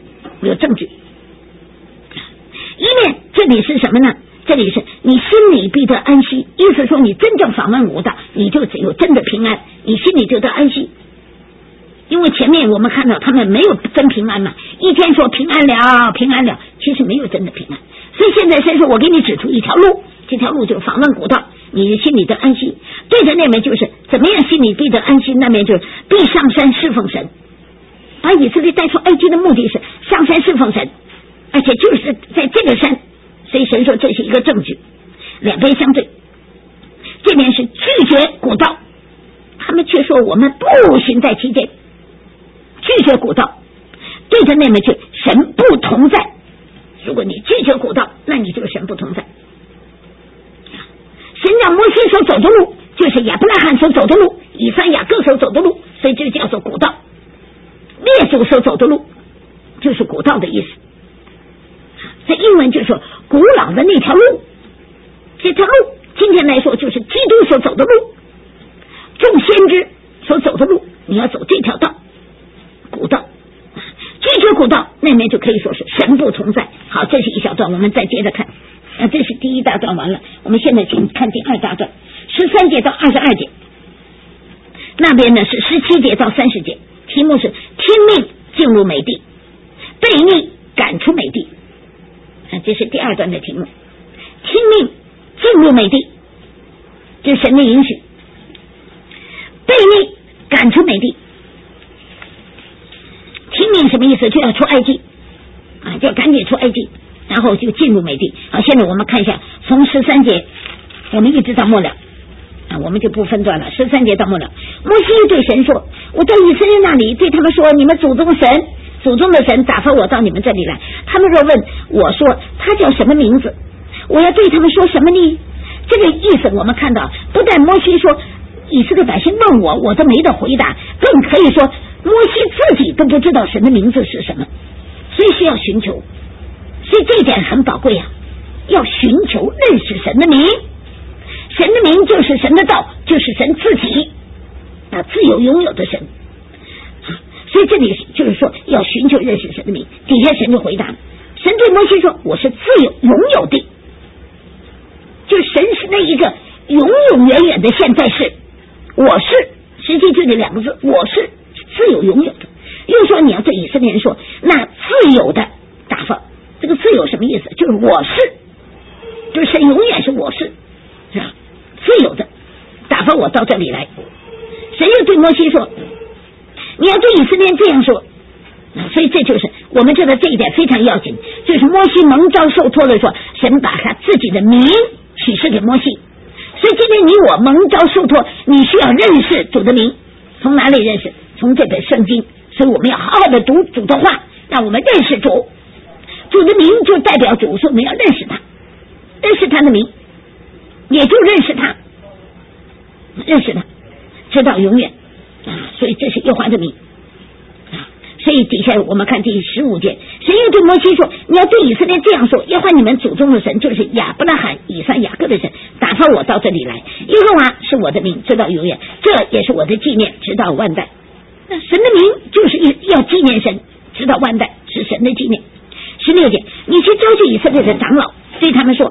一面这里是什么呢？这里是你心里必得安息，意思说你真正访问古道，你就只有真的平安，你心里就得安息。因为前面我们看到他们没有真平安嘛，一天说平安了，其实没有真的平安。所以现在神说我给你指出一条路，这条路就是访问古道，你心里得安息。对着那边就是怎么样心里必得安息，那边就是必上山侍奉神。把以色列带出埃及的目的是上山侍奉神，而且就是在这个山，所以神说这是一个证据。两边相对，这边是拒绝古道，他们却说我们不行在其间，拒绝古道。对着那边去神不同在，如果你拒绝古道，那你就是神不同在。神让摩西所走的路就是亚伯拉罕所走的路，以撒雅各所走的路，所以这叫做古道。列祖所走的路就是古道的意思。这英文就是说古老的那条路，这条路今天来说就是基督所走的路，众先知所走的路，你要走这条道，古道。拒绝古道，那边就可以说是神不同在。好，这是一小段，我们再接着看。这是第一大段完了，我们现在请看第二大段，13节到22节。那边呢是17节到30节，题目是听命进入美地，悖逆赶出美地。这是第二段的题目，听命进入美地，这是神的允许；悖逆赶出美地。听命什么意思？就要出埃及就要赶紧出埃及，然后就进入美地。好，现在我们看一下，从13节我们一直到末了我们就不分段了。13节到末了，摩西对神说：我到以色列那里，对他们说，你们祖宗的神打发我到你们这里来。他们若问我说他叫什么名字，我要对他们说什么呢？这个意思我们看到，不但摩西说以色列百姓问我都没得回答，更可以说摩西自己都不知道神的名字是什么，所以需要寻求。所以这一点很宝贵要寻求认识神的名。神的名就是神的道，就是神自己自由拥有的神。所以这里就是说要寻求认识神的名。底下神就回答，神对摩西说：我是自由拥有的，就是神是那一个永永远远的现在式，我是，实际就这两个字，我是自由拥有的。又说你要对以色列人说，那自由的打发，这个自由什么意思？就是我是，就是神永远是我是吧？自由的打发我到这里来。神又对摩西说，你要对以色列人这样说。所以这就是我们知道这一点非常要紧，就是摩西蒙召受托的说，神把他自己的名启示给摩西。所以今天你我蒙召受托，你需要认识主的名。从哪里认识？从这本圣经。所以我们要好好的读主的话，让我们认识主。主的名就代表主，所以我们要认识他，认识他的名，也就认识他，直到永远所以这是耶和华的名所以底下我们看第15节，神又对摩西说，你要对以色列这样说，耶和华你们祖宗的神就是亚伯拉罕、以撒、雅各的神，打发我到这里来。耶和华是我的名，直到永远，这也是我的纪念，直到万代。那神的名就是要纪念神，直到万代，是神的纪念。16节，你去招聚以色列的长老，对他们说，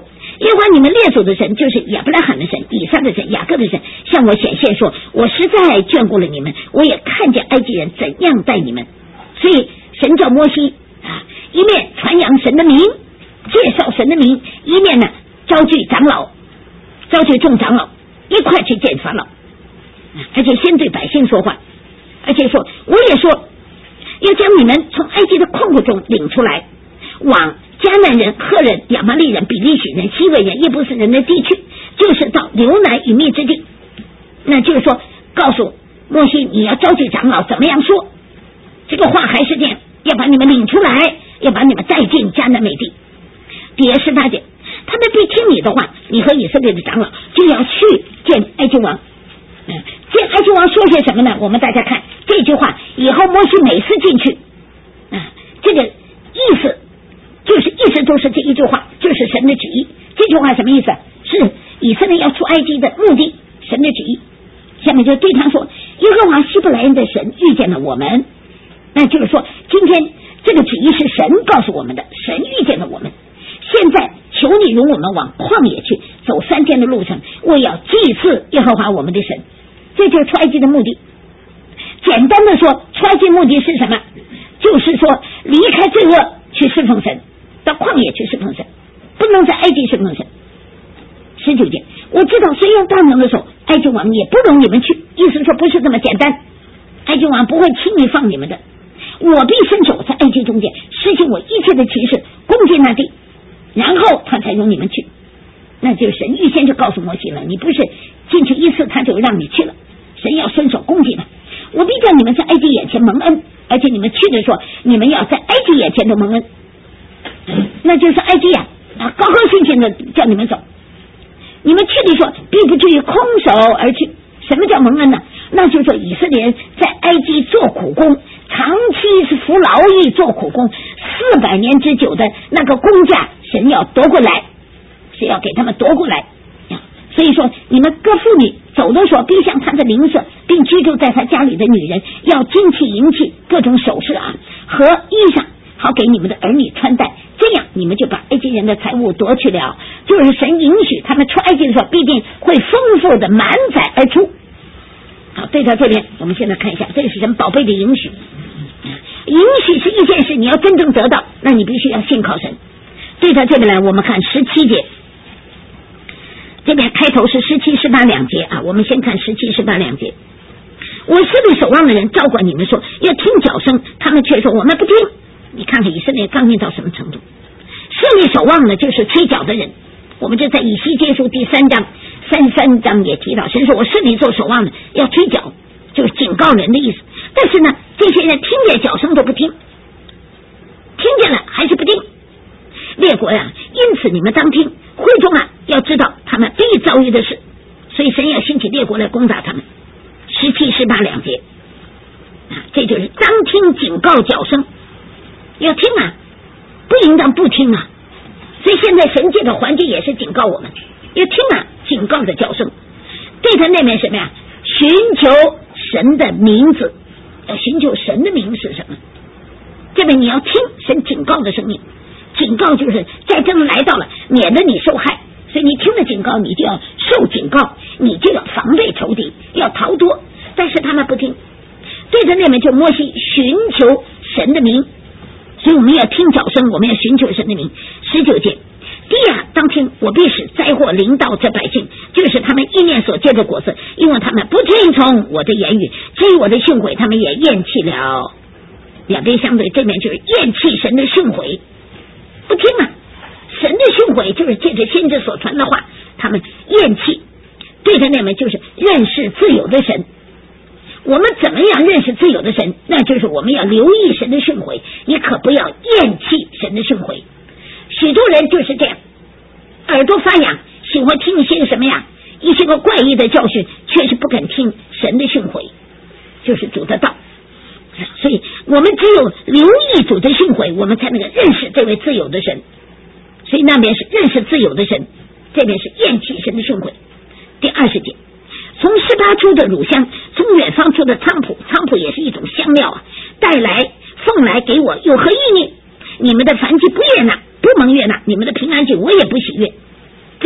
耶和华你们列祖的神，就是亚伯拉罕的神、以撒的神、雅各的神，向我显现说，我实在眷顾了你们，我也看见埃及人怎样待你们。所以神叫摩西一面传扬神的名，介绍神的名，一面呢召集长老，召集众长老一块去见法老，而且先对百姓说话，而且说我也说要将你们从埃及的困苦中领出来，往迦南人、赫人、亚玛利人、比利洗人、希未人、耶布斯人的地区，就是到流奶与蜜之地。那就是说告诉摩西你要召集长老怎么样说，这个话还是这样，要把你们领出来，要把你们带进迦南美地。第18节，他们必听你的话，你和以色列的长老就要去见埃及王。见埃及王说些什么呢？我们大家看这句话以后，摩西每次进去这个意思就是一直都是这一句话，就是神的旨意。这句话什么意思？是以色列要出埃及的目的，神的旨意。下面就对他说，耶和华希伯来人的神遇见了我们，那就是说今天这个旨意是神告诉我们的，神遇见了我们。现在求你容我们往旷野去，走3天的路程，我要祭祀耶和华我们的神。这就是出埃及的目的。简单的说，出埃及目的是什么？就是说离开罪恶去侍奉神，到旷野去侍奉神，不能在埃及侍奉神。19节，我知道谁用大能的手，埃及王也不容你们去，意思说不是这么简单，埃及王不会轻易放你们的，我必伸手在埃及中间施行我一切的奇事，攻击那地，然后他才容你们去。那就是神预先就告诉摩西了，你不是进去一次他就让你去了，神要伸手攻击他。我必叫你们在埃及眼前蒙恩，而且你们去的时候，你们要在埃及眼前都蒙恩。那就是埃及高高兴兴的叫你们走，你们去的时候必不至于空手而去。什么叫蒙恩呢？那就是说以色列人在埃及做苦工，长期是服劳役做苦工，400年之久的那个工价，神要夺过来，是要给他们夺过来。所以说你们各妇女走的时候，必向他的邻舍，并居住在他家里的女人，要金器银器各种首饰和衣裳，好给你们的儿女穿戴，这样你们就把埃及人的财物夺去了。就是神允许他们出埃及的时候，必定会丰富的满载而出。好，对到这边我们现在看一下，这是神宝贝的允许。允许是一件事，你要真正得到，那你必须要信靠神。对到这边来，我们看17节，这边开头是17、18两节我们先看17、18两节。我设立守望的人照管你们说要听脚声，他们却说我们不听。你看看以色列刚硬到什么程度。设立守望的就是吹角的人，我们就在以西结书第3章33章也提到，神说我设立做守望的要吹角，就是警告人的意思。但是呢，这些人听见角声都不听，听见了还是不听。列国因此你们当听，会中要知道他们必遭遇的事，所以神要兴起列国来攻打他们。17、18两节这就是当听警告角声，要听不应当不听所以现在神界的环境也是警告我们要听警告的角声。对他那边什么寻求神的名字，要寻求神的名是什么？这边你要听神警告的声音，警告就是战争来到了，免得你受害，所以你听了警告，你就要受警告，你就要防备仇敌，要逃脱。但是他们不听，对着那边就摩西寻求神的名，所以我们要听角声，我们要寻求神的名。19节，地当听，我必使灾祸临到这百姓，就是他们意念所结的果子，因为他们不听从我的言语，至于我的训诲，他们也厌弃了。两边相对，这边就是厌弃神的训诲，不听神的训诲就是借着先知所传的话，他们厌弃。对着那边就是认识自由的神。我们怎么样认识自由的神？那就是我们要留意神的训诲，你可不要厌弃神的训诲。许多人就是这样，耳朵发痒，喜欢听一些什么一些个怪异的教训，却是不肯听神的训诲，就是主的道。所以我们只有留意主的训诲，我们才能够认识这位自由的神。所以那边是认识自由的神，这边是厌弃神的训诲。第20节，从18出的乳香，从远方出的菖蒲，菖蒲也是一种香料带来奉来给我，有何意念？你们的燔祭不悦纳，不蒙悦纳，你们的平安祭我也不喜悦。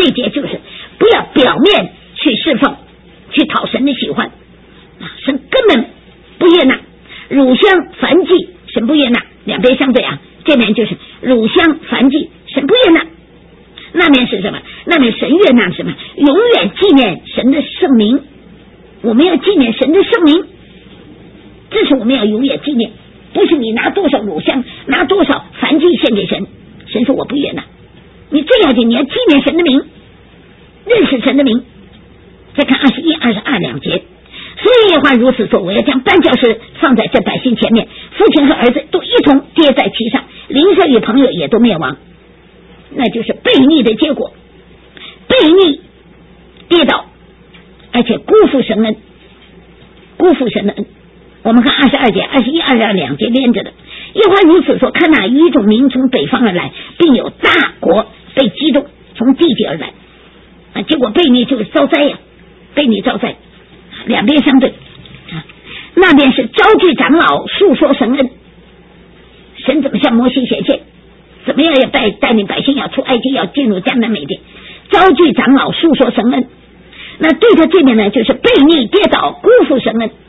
乳香燔祭，神不悦纳，两边相对啊。这面就是乳香燔祭，神不悦纳。那面是什么？那面神悦纳什么？永远纪念神的圣名。我们要纪念神的圣名，这是我们要永远纪念。不是你拿多少乳香，拿多少燔祭献给神，神说我不悦纳。你最要紧，你要纪念神的名，认识神的名。再看21、22两节，所以耶和华如此说，我要将绊脚石放在这百姓前面，父亲和儿子都一同跌在其上，邻舍与朋友也都灭亡。那就是悖逆的结果，悖逆跌倒，而且辜负神恩，辜负神的恩。我们看22节、21、22两节连着的，耶和华如此说，看哪，有一种民从北方而来，并有大国被激动从地界而来啊，结果悖逆就是遭灾呀，悖逆遭灾，两边相对啊。那边是召集长老述说神恩，神怎么向摩西显现，怎么样要带领百姓要出埃及，要进入迦南美地，召集长老述说神恩。那对他这边呢，就是悖逆跌倒，辜负神恩。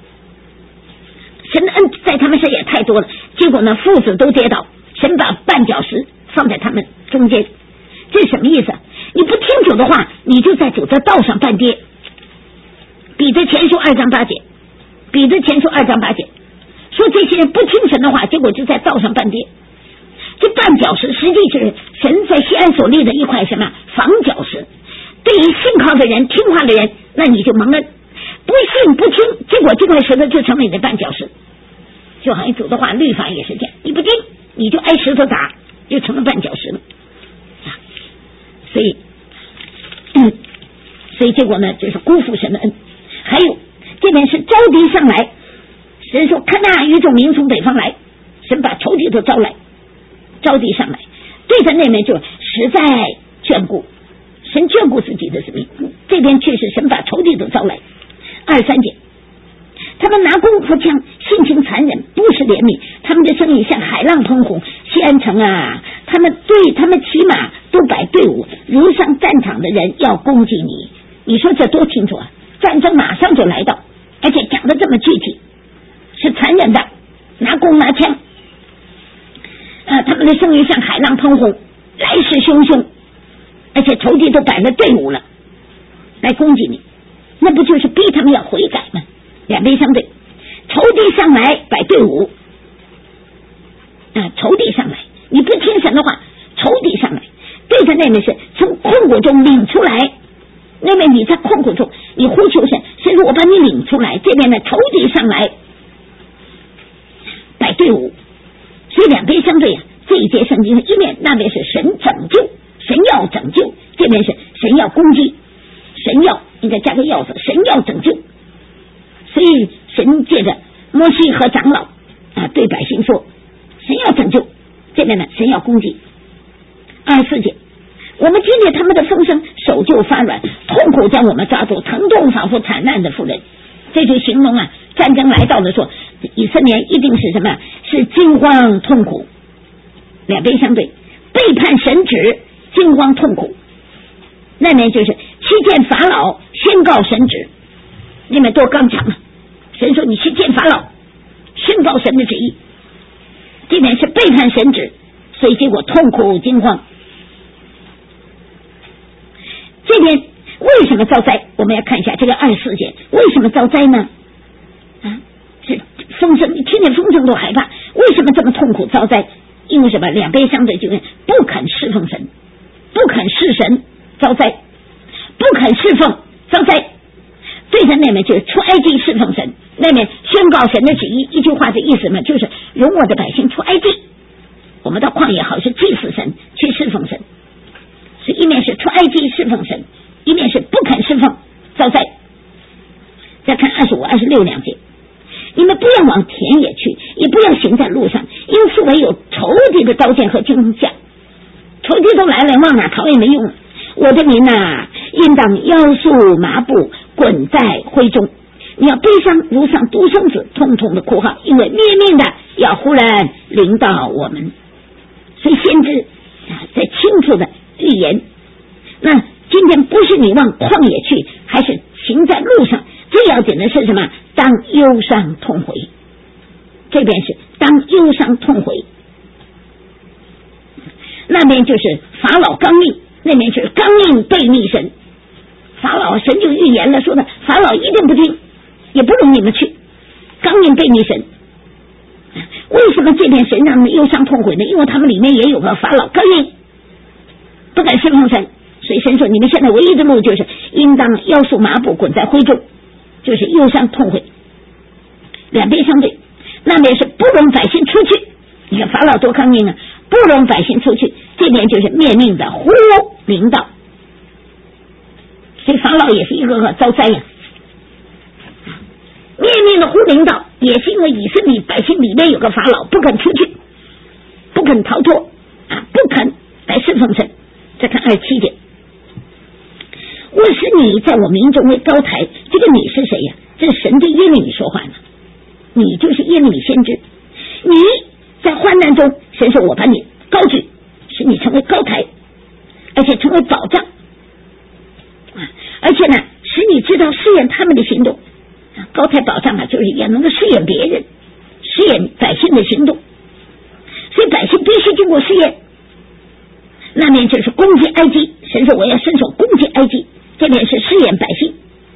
神的恩在他们身也太多了，结果呢，父子都跌倒，神把绊脚石放在他们中间。这是什么意思？你不听主的话，你就在主的道上绊跌。彼得前书2章8节，彼得前书2章8节说，这些人不听神的话，结果就在道上绊跌。这绊脚石实际是神在西安所立的一块什么防脚石，对于信靠的人、听话的人，那你就蒙恩；不信不听，结果这块石头就成了你的绊脚石。就好像主的话，律法也是这样，你不听，你就挨石头打，就成了绊脚石了啊。所以结果呢，就是辜负神的恩。还有这边是召敌上来，神说看哪，有一种民从北方来，神把仇敌都招来，召敌上来，对他那边就实在眷顾，神眷顾自己的子民。这边却是神把仇敌都招来。23节，他们拿弓和枪，性情残忍，不是怜悯，他们的声音像海浪喷洪。西安城啊，他们骑马都摆队伍，如上战场的人要攻击你。你说这多清楚啊！战争马上就来到，而且讲的这么具体，是残忍的，拿弓拿枪他们的声音像海浪喷洪，来势汹汹，而且仇敌都摆了队伍了来攻击你，那不就是逼他们要悔改吗？两边相对，仇敌上来摆队伍仇敌上来，你不听神的话，仇敌上来，对他那边是从困苦中领出来，那边你在困苦中你呼求神，神说我把你领出来，这边的仇敌上来摆队伍。所以两边相对这一节圣经一面那边是神拯救，神要拯救，这边是神要攻击，神要应该加个要字，神要拯救。所以神借着摩西和长老对百姓说，神要拯救，这边呢神要攻击。24节，我们听见他们的风声，手就发软，痛苦将我们抓住，疼痛仿佛惨难的妇人。这就形容战争来到的说，以色列一定是什么？是惊慌痛苦。两边相对，背叛神旨，惊慌痛苦。那边就是去见法老，宣告神旨，那边多刚强啊！神说你去见法老，宣告神的旨意。这边是背叛神旨，所以结果痛苦惊慌。这边为什么遭灾？我们要看一下这个24节，为什么遭灾呢？是风声，你听见风声都害怕，为什么这么痛苦遭灾？因为什么？两边相对，就是不肯侍奉神，不肯侍神遭灾，不肯侍奉遭灾。对他那边就是出埃及侍奉神，那边宣告神的旨意。一句话的意思嘛，就是容我的百姓出埃及。我们到旷野好是祭祀神，去侍奉神。所以一面是出埃及侍奉神，一面是不肯侍奉遭灾。再看25、26两节，你们不要往田野去，也不要行在路上，因四围有仇敌的刀剑和惊吓，仇敌都来了，往哪逃也没用。我的民应当腰束麻布，滚在灰中。你要悲伤如上独生子，痛痛的哭号，因为灭命的要忽然临到我们。所以先知在清楚的预言，那今天不是你往旷野去，还是行在路上，最要紧的是什么？当忧伤痛悔， 这边是当忧伤痛悔，那边就是法老刚硬，那边是刚硬背逆神。法老神就预言了，说的法老一定不听，也不容你们去，刚硬背逆神。为什么这边神让他们忧伤痛悔呢？因为他们里面也有个法老刚硬，不敢侍奉神，所以神说你们现在唯一的路就是应当腰束麻布，滚在灰中，就是忧伤痛悔。两边相对，那边是不容百姓出去，你看法老多刚硬啊，不容百姓出去，这边就是灭命的呼临到，所以法老也是一个个遭灾呀。灭命的呼临到也是因为以色列百姓里面有个法老不肯出去，不肯逃脱不肯来侍奉神。再看27节，我使你在我民中为高台，这个你是谁呀？这是神对耶利米说话呢，你就是耶利米先知，你在患难中，神说我把你高举，使你成为高台，而且成为保障而且呢使你知道试验他们的行动。高台保障就是也能够试验别人，试验百姓的行动，所以百姓必须经过试验。那面就是攻击埃及，神说我要伸手攻击埃及，这边是试验百姓。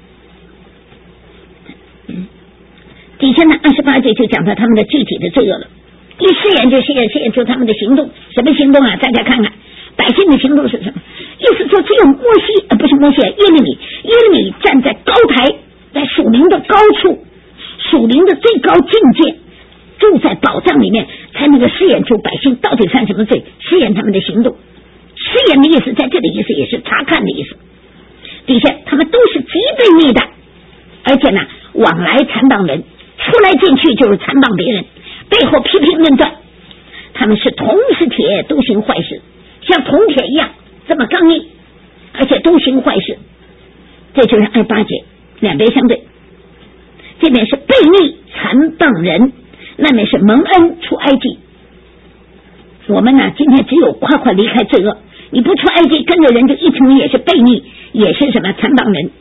底下呢28节就讲到他们的具体的罪恶了，一试验就试验出他们的行动。什么行动啊？大家看看百姓的行动是什么？意思说只有耶利米站在高台，在属灵的高处，属灵的最高境界，住在宝藏里面，才能够试验出百姓到底犯什么罪，试验他们的行动。试验的意思在这里意思也是查看的意思。底下他们都是极悖逆的，而且呢往来残谤人，出来进去就是残谤别人，背后批评论断，他们是铜是铁，都行坏事，像铜铁一样这么刚硬，而且都行坏事。这就是28节，两边相对，这边是悖逆残谤人，那边是蒙恩出埃及。我们呢今天只有快快离开罪恶，你不出埃及跟着人就一层也是悖逆，也是什么残谤人，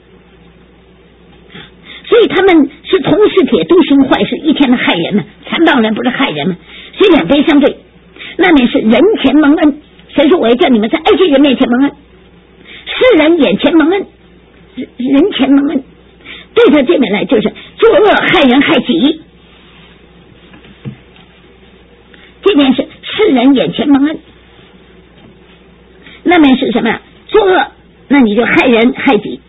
所以他们是铜是铁，都行坏事，一天的害人呢，残谤人不是害人吗？所以两边相对，那面是人前蒙恩，谁说我要叫你们在埃及人面前蒙恩？世人眼前蒙恩，人前蒙恩，对他这边来就是作恶害人害己，这边是世人眼前蒙恩，那面是什么呀？作恶，那你就害人害己。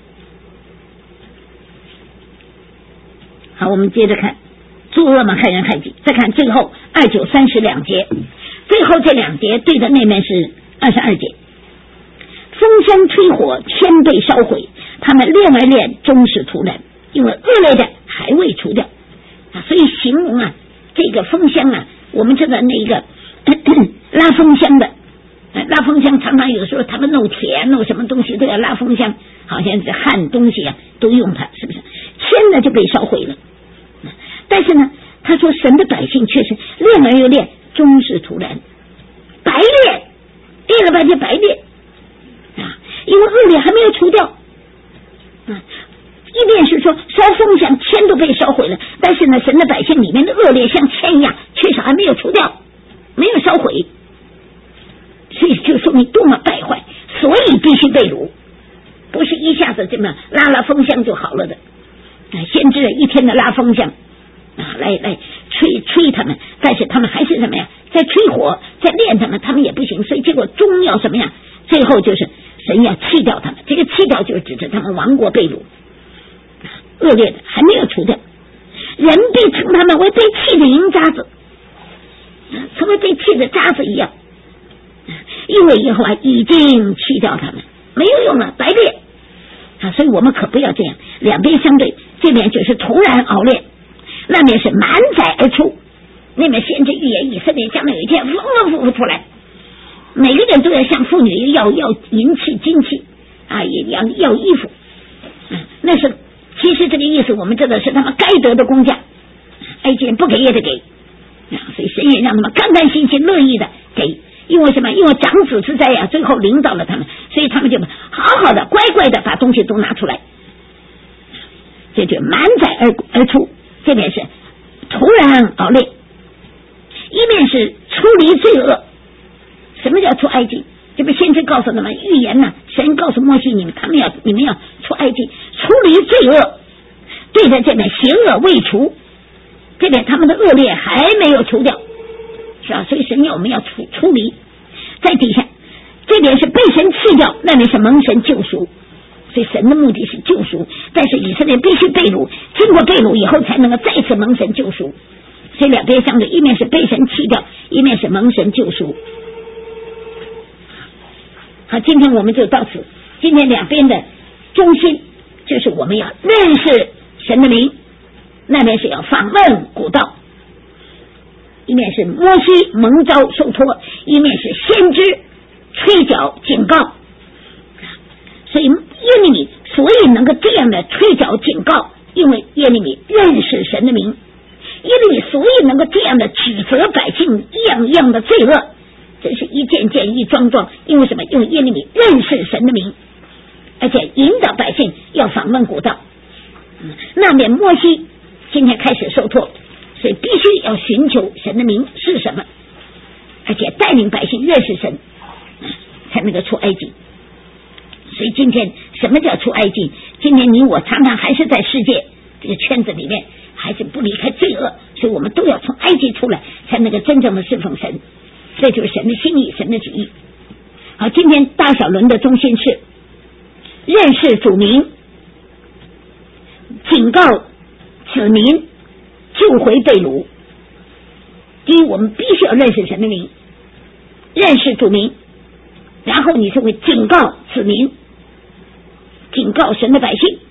好，我们接着看作恶嘛，害人害己。再看最后29、30节，最后这两节对的那面是22节，风声吹火，千倍烧毁，他们练而练，终是徒然，因为恶劣的还未除掉所以形容这个风箱我们知道那个拉风箱的，拉风箱常常有的时候他们弄铁弄什么东西都要拉风箱，好像是焊东西都用它，是不是？铅呢就被烧毁了。但是呢他说神的百姓却是练而又练，终是徒然，白练，练了半天白练因为恶劣还没有除掉一面是说烧风箱铅都被烧毁了，但是呢神的百姓里面的恶劣像铅一样，确实还没有除掉，没有烧毁，所以就说明多么败坏，所以必须被掳，不是一下子这么拉风箱就好了的先知一天的拉风箱来吹他们，但是他们还是什么呀，在吹火在练他们，他们也不行，所以结果终要什么呀，最后就是神要弃掉他们，这个弃掉就是指着他们亡国被掳，恶劣的还没有除掉，人必称他们为被弃的银渣子，成为被弃的渣子一样，因为以后已经弃掉他们，没有用了，白练所以我们可不要这样，两边相对，这边就是突然熬练，那边是满载而出，那边先知预言以色列将来有一天丰丰富富出来，每个人都要向妇女要银器金器也要衣服那是其实这个意思我们知道是他们该得的工价，埃及人不给也得给所以神也让他们甘甘心心乐意的给，因为什么？因为长子之灾最后领导了他们，所以他们就好好的乖乖的把东西都拿出来，这就满载而出，这边是突然熬劳累，一面是出离罪恶。什么叫出埃及？这不先知告诉他们预言呢？神告诉摩西，你们要出埃及，出离罪恶。对着这边邪恶未除，这边他们的恶劣还没有除掉，是吧？所以神要我们要出离。在底下这边是被神弃掉，那边是蒙神救赎。所以神的目的是救赎，但是以色列必须被掳，经过被掳以后才能够再次蒙神救赎。所以两边相对，一面是被神弃掉，一面是蒙神救赎。好，今天我们就到此。今天两边的中心就是我们要认识神的名，那边是要访问古道，一面是摩西蒙召受托，一面是先知吹角警告。所以耶利米所以能够这样的吹角警告，因为耶利米认识神的名。耶利米所以能够这样的指责百姓一样一样的罪恶，这是一件件一桩桩，因为什么？因为耶利米认识神的名，而且引导百姓要访问古道。那边摩西今天开始受托，所以必须要寻求神的名是什么，而且带领百姓认识神，才能够出埃及。所以今天什么叫出埃及？今天你我常常还是在世界这个圈子里面，还是不离开罪恶，所以我们都要从埃及出来，才能够真正的侍奉神。这就是神的心意，神的旨意。好，今天大小轮的中心是认识主名，警告子民救回被掳。第一，我们必须要认识神的名，认识主名，然后你就会警告子民，警告神的百姓，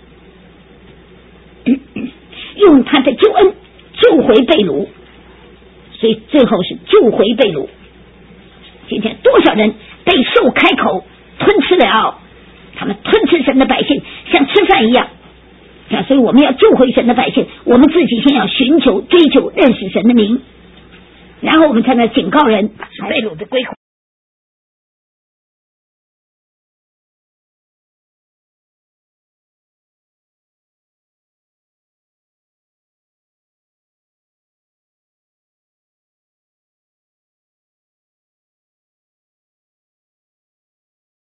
用他的救恩救回被掳。所以最后是救回被掳。今天多少人被兽开口吞吃了，他们吞吃神的百姓像吃饭一样。所以我们要救回神的百姓，我们自己先要寻求追求认识神的名，然后我们才能警告人被掳的归回。